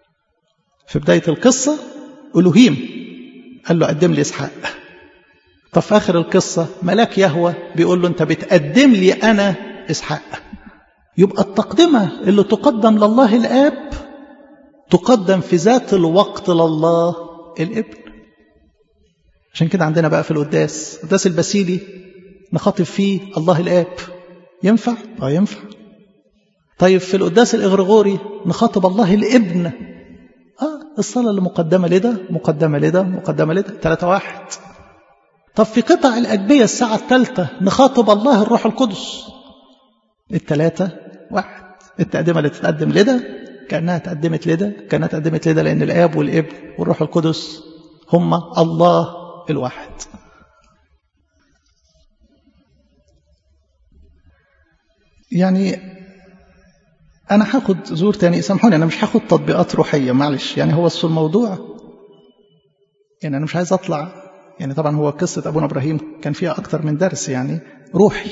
في بداية القصة إلوهيم قال له قدم لي إسحاق. طب في آخر القصة ملاك يهوه بيقول له أنت بتقدم لي أنا إسحاق. يبقى التقدمة اللي تقدم لله الآب تقدم في ذات الوقت لله الابن. عشان كده عندنا بقى في القداس القداس الباسيلي نخاطب فيه الله الآب. ينفع؟ اه ينفع. طيب في القداس الإغريغوري نخاطب الله الابن. اه الصلاة اللي مقدمة لده مقدمة لده مقدمة لده ثلاثة واحد. طب في قطع الأجبية الساعة الثالثة نخاطب الله الروح القدس. الثلاثة واحد. التقدمة اللي تتقدم لده كأنها تقدمت لده كأنها تقدمت لده لأن الآب والابن والروح القدس هما الله الواحد. يعني أنا هاخد زور تاني، سامحوني أنا مش هاخد تطبيقات روحية معلش، يعني هو الصل الموضوع يعني أنا مش عايز أطلع، يعني طبعا هو قصة أبونا إبراهيم كان فيها أكتر من درس يعني روحي،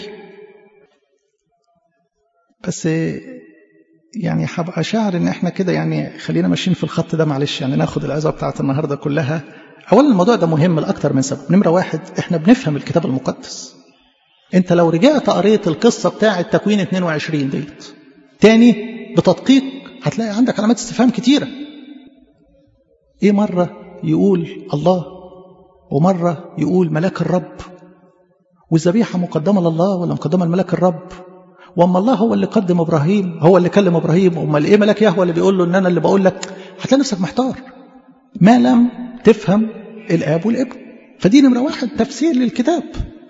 بس يعني هبقى شاعر إن إحنا كده يعني خلينا ماشيين في الخط ده معلش، يعني ناخد العظة بتاعت النهاردة كلها. أولا الموضوع ده مهم لأكتر من سبب. نمرة واحد إحنا بنفهم الكتاب المقدس. أنت لو رجعت قريت القصة بتاعة تكوين اثنين وعشرين ديت تاني بتدقيق هتلاقي عندك علامات استفهام كتيرة. إيه مرة يقول الله ومرة يقول ملاك الرب، والذبيحة مقدمة لله ولا مقدمة لملاك الرب؟ وأما الله هو اللي قدم إبراهيم هو اللي كلم إبراهيم، أما إيه ملاك يهوه اللي بيقول له إن أنا اللي بقول لك؟ هتلاقي نفسك محتار ما لم تفهم الآب والابن. فدي نمرة واحد تفسير للكتاب.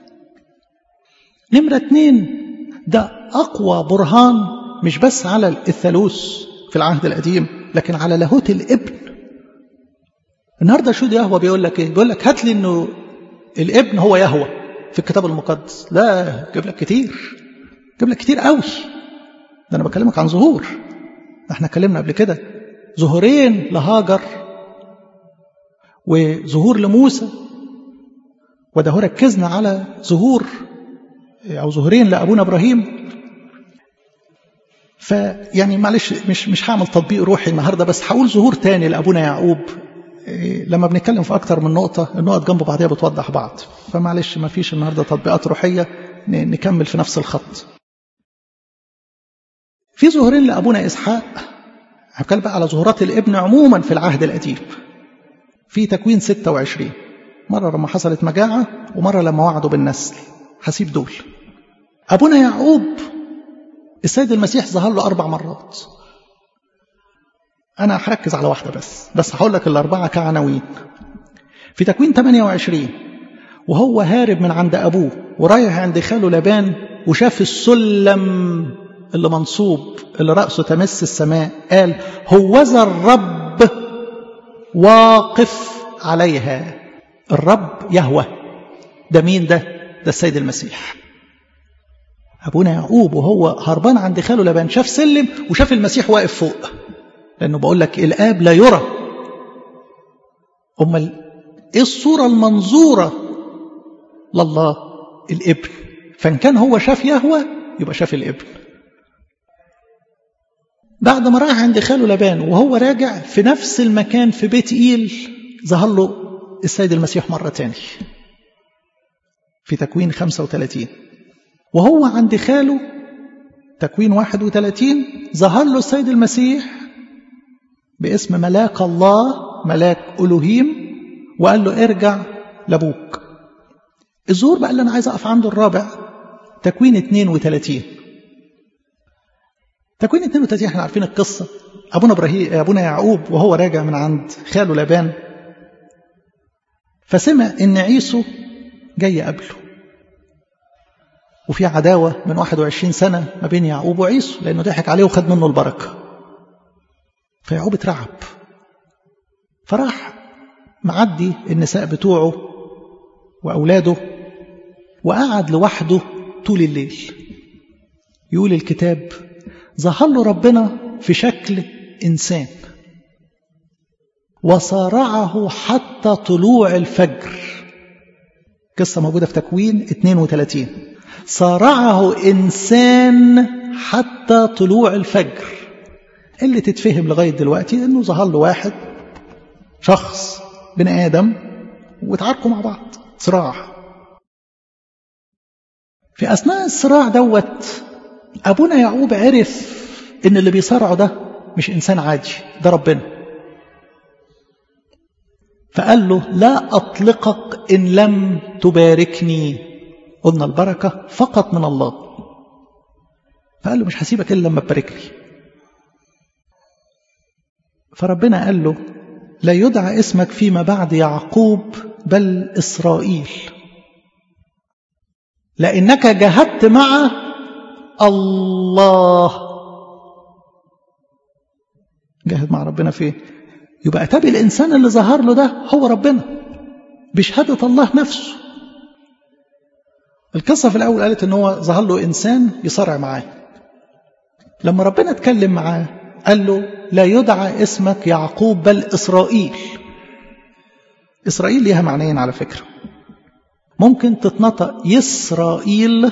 نمرة اتنين ده أقوى برهان مش بس على الثالوث في العهد القديم لكن على لاهوت الابن. النهاردة شو ده يهوه بيقول لك إيه؟ بيقول لك هات لي إنه الابن هو يهوه في الكتاب المقدس. لا جيب لك كتير، جيب لك كتير قوي. ده أنا بكلمك عن ظهور. احنا اتكلمنا قبل كده ظهورين لهاجر وظهور لموسى، وده ركزنا على ظهور أو ظهورين لأبونا إبراهيم. فيعني معلش مش مش هعمل تطبيق روحي النهارده، بس هقول ظهور تاني لأبونا يعقوب. لما بنتكلم في أكتر من نقطة النقط جنب بعضها بتوضح بعض، فمعلش ما فيش النهارده تطبيقات روحية، نكمل في نفس الخط. في ظهورين لأبونا إسحاق. هتكلم بقى على ظهورات الابن عموما في العهد القديم. في تكوين ستة وعشرين مرة لما حصلت مجاعة ومرة لما وعدوا بالنسل. هسيب دول. أبونا يعقوب السيد المسيح ظهر له أربع مرات. أنا هركز على واحدة بس بس هقول لك الأربعة كعناوين. في تكوين ثمانية وعشرين وهو هارب من عند أبوه ورايح عند خاله لابان وشاف السلم اللي منصوب اللي رأسه تمس السماء، قال هوذا الرب واقف عليها. الرب يهوه. ده مين ده؟ ده السيد المسيح. أبونا يعقوب وهو هربان عند خاله لابان شاف سلم وشاف المسيح واقف فوق، لأنه بقول لك الآب لا يرى. أمال إيه الصورة المنظورة لله؟ الابن. فإن كان هو شاف يهوه يبقى شاف الابن. بعد ما راح عند خاله لابان وهو راجع في نفس المكان في بيت إيل ظهر له السيد المسيح مرة تاني في تكوين خمسة وثلاثين. وهو عند خاله تكوين واحد وثلاثين ظهر له السيد المسيح باسم ملاك الله ملاك ألوهيم وقال له ارجع لابوك. الظهور بقى اللي أنا عايز أقف عنده الرابع تكوين اثنين وثلاثين. تكوين اثنين وثلاثين احنا عارفين القصة. أبونا إبراهيم أبونا يعقوب وهو راجع من عند خاله لابان فسمع إن عيسو جاي قبله، وفي عداوة من واحد وعشرين سنة ما بين يعقوب وعيسو لأنه ضحك عليه وخد منه البركة. فيعقوب اترعب فراح معدي النساء بتوعه وأولاده وقعد لوحده طول الليل. يقول الكتاب ظهر له ربنا في شكل إنسان وصارعه حتى طلوع الفجر. قصة موجودة في تكوين اثنين وثلاثين. صارعه إنسان حتى طلوع الفجر. اللي تتفهم لغاية دلوقتي إنه ظهر له واحد شخص بني آدم وتعاركوا مع بعض صراع. في أثناء الصراع دوت أبونا يعقوب عرف إن اللي بيصارعه ده مش إنسان عادي، ده ربنا. فقال له لا أطلقك إن لم تباركني. قلنا البركة فقط من الله. فقال له مش هسيبك إلا لما تبارك لي. فربنا قال له لا يدعى اسمك فيما بعد يعقوب بل إسرائيل، لأنك جاهدت مع الله. جاهد مع ربنا فين؟ يبقى تابع الإنسان اللي ظهر له ده هو ربنا بشهادة الله نفسه. القصة في الأول قالت إن هو ظهر له إنسان يصارع معاه. لما ربنا اتكلم معاه قال له لا يدعى اسمك يعقوب بل إسرائيل. إسرائيل ليها معنيين على فكرة. ممكن تتنطق يسرائيل،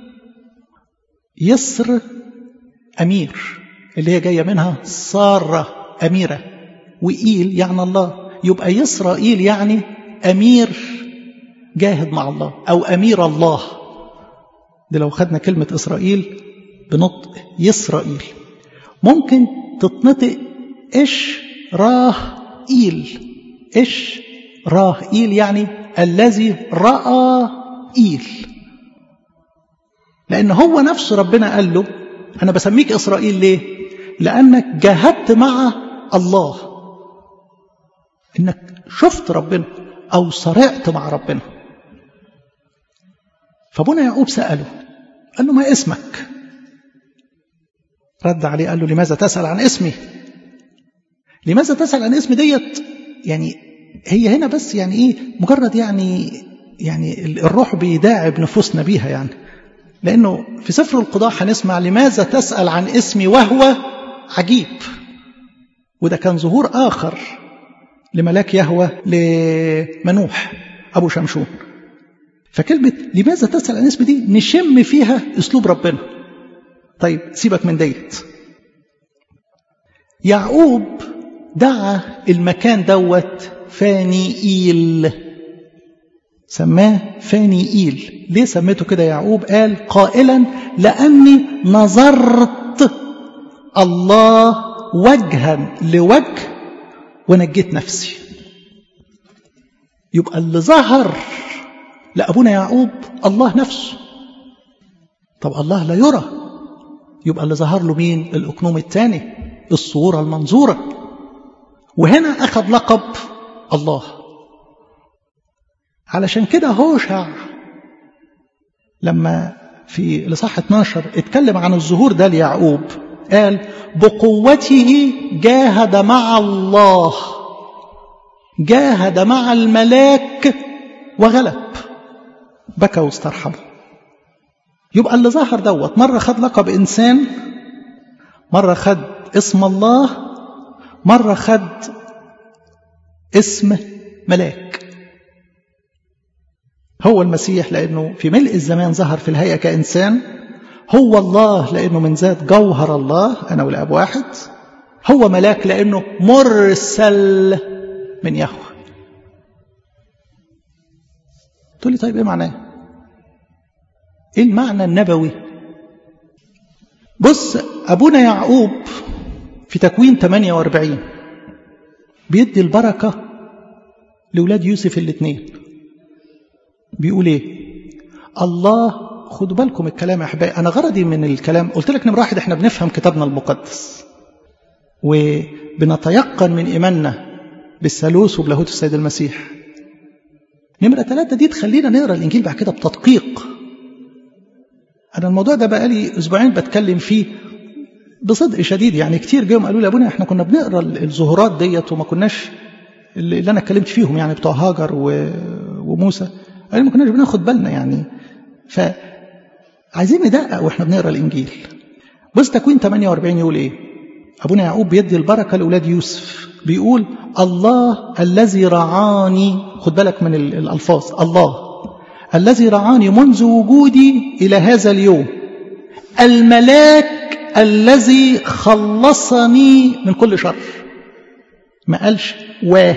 يسر أمير اللي هي جاية منها سارة أميرة، وإيل يعني الله، يبقى يسرائيل يعني أمير جاهد مع الله أو أمير الله. دي لو خدنا كلمة إسرائيل بنطق يسرائيل. ممكن تتنطق إش راه إيل. إش راه إيل يعني الذي رأى إيل، لأن هو نفسه ربنا قال له أنا بسميك إسرائيل ليه؟ لأنك جاهدت مع الله، إنك شفت ربنا أو صرعت مع ربنا. فابونا يعقوب سأله قال له ما اسمك؟ رد عليه قال له لماذا تسأل عن اسمي؟ لماذا تسأل عن اسمي ديت يعني هي هنا بس يعني ايه مجرد يعني يعني الروح بيداعب نفوسنا بيها يعني. لأنه في سفر القضاء هنسمع لماذا تسأل عن اسمي وهو عجيب، وده كان ظهور آخر لملاك يهوه لمنوح أبو شمشون. فكلمة لماذا تسأل عن اسمي دي نشم فيها أسلوب ربنا. طيب سيبك من ديت. يعقوب دعا المكان دوت فانيئيل، سماه فانيئيل. ليه سميته كده يعقوب؟ قال قائلا لأني نظرت الله وجها لوجه ونجيت نفسي. يبقى اللي ظهر لأبونا يعقوب الله نفسه. طب الله لا يرى، يبقى اللي ظهر له مين؟ الأكنوم الثاني، الصورة المنظورة. وهنا أخذ لقب الله. علشان كده هوشع لما في الإصحاح اثناشر اتكلم عن الظهور ده ليعقوب قال بقوته جاهد مع الله، جاهد مع الملاك وغلب، بكى واسترحم. يبقى اللي ظهر دوت مرة خد لقب إنسان، مرة خد اسم الله، مرة خد اسم ملاك. هو المسيح لأنه في ملء الزمان ظهر في الهيئة كإنسان، هو الله لأنه من ذات جوهر الله أنا والأب واحد، هو ملاك لأنه مرسل من يهوه. تقول لي طيب إيه معناه؟ إيه المعنى النبوي؟ بص أبونا يعقوب في تكوين ثمانية وأربعين بيدي البركة لأولاد يوسف الاثنين. بيقول إيه؟ الله، خدوا بالكم الكلام يا أحبائي، أنا غرضي من الكلام قلت لك نمرة واحد إحنا بنفهم كتابنا المقدس وبنتيقن من إيماننا بالثالوث وبلاهوت السيد المسيح. نمرة ثلاثة دي تخلينا نقرأ الإنجيل بعد كده بتدقيق. أنا الموضوع ده بقالي أسبوعين بتكلم فيه بصدق شديد، يعني كتير جاهم قالوا لي يا أبونا إحنا كنا بنقرأ الظهورات ديت وما كناش اللي أنا اتكلمت فيهم يعني بتوع هاجر وموسى، قالوا ما كناش بناخد بالنا يعني. فعايزين ندقق وإحنا بنقرأ الإنجيل. بص تكوين ثمانية وأربعين يقول إيه؟ أبونا يعقوب بيدي البركة لأولاد يوسف، بيقول الله الذي رعاني، خد بالك من الألفاظ، الله الذي رعاني منذ وجودي إلى هذا اليوم، الملاك الذي خلصني من كل شر. ما قالش و،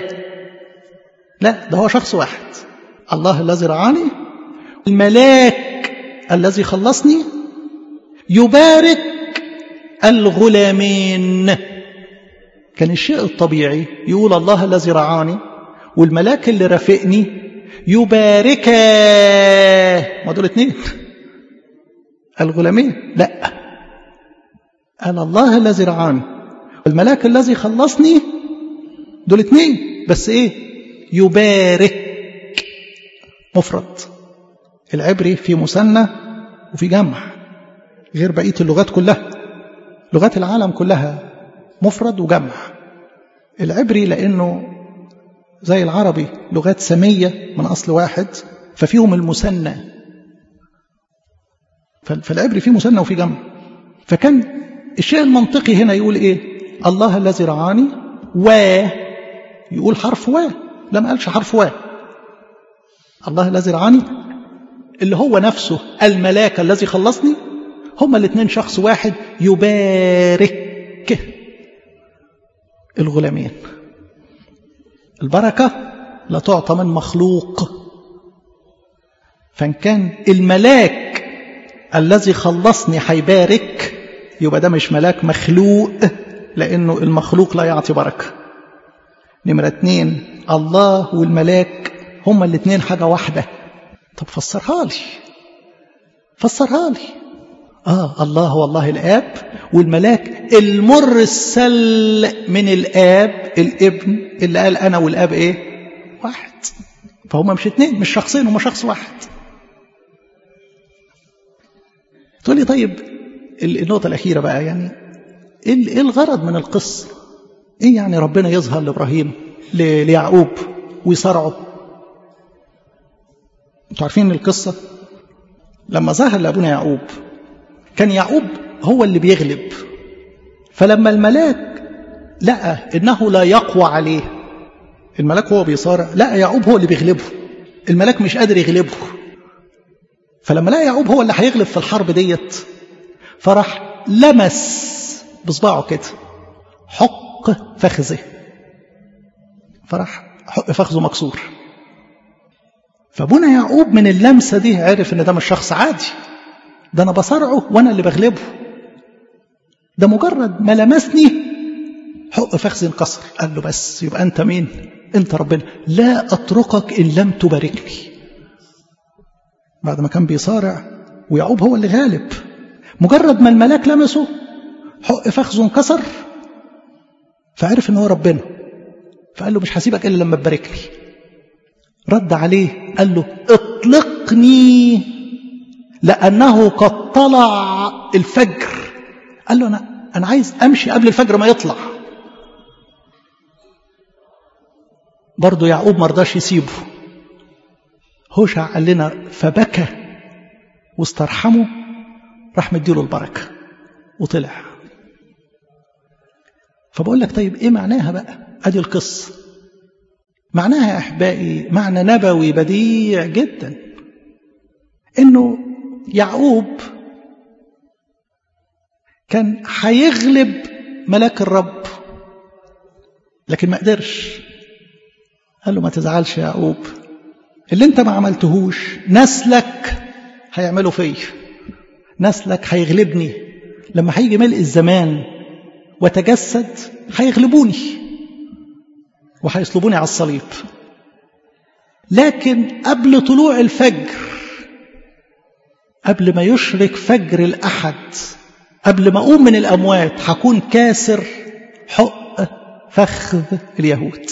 لا ده هو شخص واحد، الله الذي رعاني، الملاك الذي خلصني يبارك الغلامين. كان الشيء الطبيعي يقول الله الذي رعاني والملاك اللي رافقني يبارك، ما دول اتنين الغلامين، لا، قال الله الذي رعاني والملاك الذي خلصني، دول اتنين بس ايه؟ يبارك مفرد. العبري في مثنى وفي جمع غير بقية اللغات كلها. لغات العالم كلها مفرد وجمع. العبري لأنه زي العربي لغات سامية من أصل واحد ففيهم المثنى، فالعبري فيه مثنى وفيه جمع. فكان الشيء المنطقي هنا يقول إيه؟ الله الذي رعاني، و يقول حرف و، لم قالش حرف و. الله الذي رعاني اللي هو نفسه الملاك الذي خلصني، هما الاثنين شخص واحد، يبارك الغلامين. البركة لا تعطى من مخلوق، فإن كان الملاك الذي خلصني حيبارك يبقى ده مش ملاك مخلوق، لأنه المخلوق لا يعطي بركة. نمرة اتنين، الله والملاك هما الاثنين حاجة واحدة. طب فسرها لي فسرها لي آه الله هو الله الآب، والملاك المرسل من الآب الابن اللي قال أنا والآب إيه؟ واحد. فهم مش اتنين، مش شخصين، هم شخص واحد. تقول لي طيب النقطة الأخيرة بقى، يعني إيه الغرض من القصة؟ إيه يعني ربنا يظهر لإبراهيم ليعقوب ويصارعه؟ انتوا عارفين القصة لما ظهر لأبونا يعقوب كان يعقوب هو اللي بيغلب، فلما الملاك لقى إنه لا يقوى عليه، الملاك هو بيصارع، لقى يعقوب هو اللي بيغلبه، الملاك مش قادر يغلبه. فلما لقى يعقوب هو اللي هيغلب في الحرب ديت، فراح لمس بصباعه كده حق فخذه، فراح حق فخذه مكسور. فابونا يعقوب من اللمسة دي عرف ان ده مش شخص عادي، ده انا بصارعه وانا اللي بغلبه، ده مجرد ما لمسني حق فخذي انكسر. قال له بس يبقى انت مين؟ انت ربنا، لا اتركك ان لم تباركني. بعد ما كان بيصارع ويعقوب هو اللي غالب، مجرد ما الملاك لمسه حق فخذه انكسر، فعرف ان هو ربنا، فقال له مش هسيبك الا لما تباركني. رد عليه قال له اطلقني لأنه قد طلع الفجر. قال له أنا, أنا عايز أمشي قبل الفجر ما يطلع. برضو يعقوب مرضاش يسيبه. هوشع قال لنا فبكى واسترحمه، راح مديله البركة وطلع. فبقول لك طيب ايه معناها بقى؟ ادي القصة معناها يا أحبائي معنى نبوي بديع جدا، إنه يعقوب كان هيغلب ملاك الرب لكن ما قدرش. قال له ما تزعلش يا يعقوب، اللي انت ما عملتهوش نسلك هيعمله فيه، نسلك هيغلبني لما هيجي ملء الزمان وتجسد، هيغلبوني وهيصلبوني على الصليب. لكن قبل طلوع الفجر، قبل ما يشرق فجر الأحد، قبل ما أقوم من الأموات، هكون كاسر حق فخذ اليهود.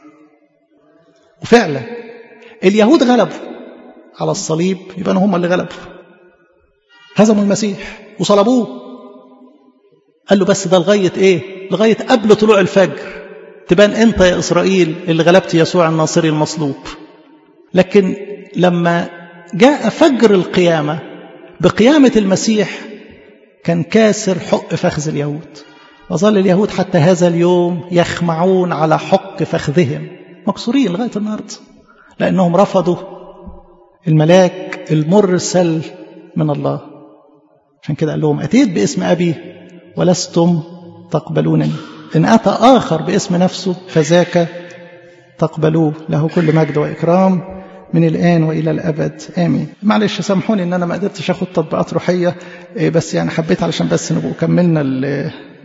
وفعلا اليهود غلبوا على الصليب، يبقى هم اللي غلبوا، هزموا المسيح وصلبوه. قال له بس ده لغاية إيه؟ لغاية قبل طلوع الفجر تبان أنت يا إسرائيل اللي غلبت يسوع الناصري المصلوب. لكن لما جاء فجر القيامة بقيامة المسيح كان كاسر حق فخذ اليهود. وظل اليهود حتى هذا اليوم يخمعون على حق فخذهم، مكسورين لغاية النهاردة، لأنهم رفضوا الملاك المرسل من الله. عشان كده قال لهم أتيت باسم أبي ولستم تقبلونني، إن أتى آخر باسم نفسه فذاك تقبلوه. له كل مجد وإكرام من الآن وإلى الأبد آمين. معلش سامحوني إن أنا ما قدرتش أخد تطبيقات روحية، بس يعني حبيت علشان بس نبقى كملنا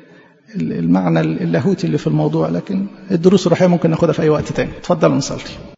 المعنى اللاهوتي اللي في الموضوع، لكن الدروس الروحية ممكن ناخدها في أي وقت تاني. اتفضلوا نصلي.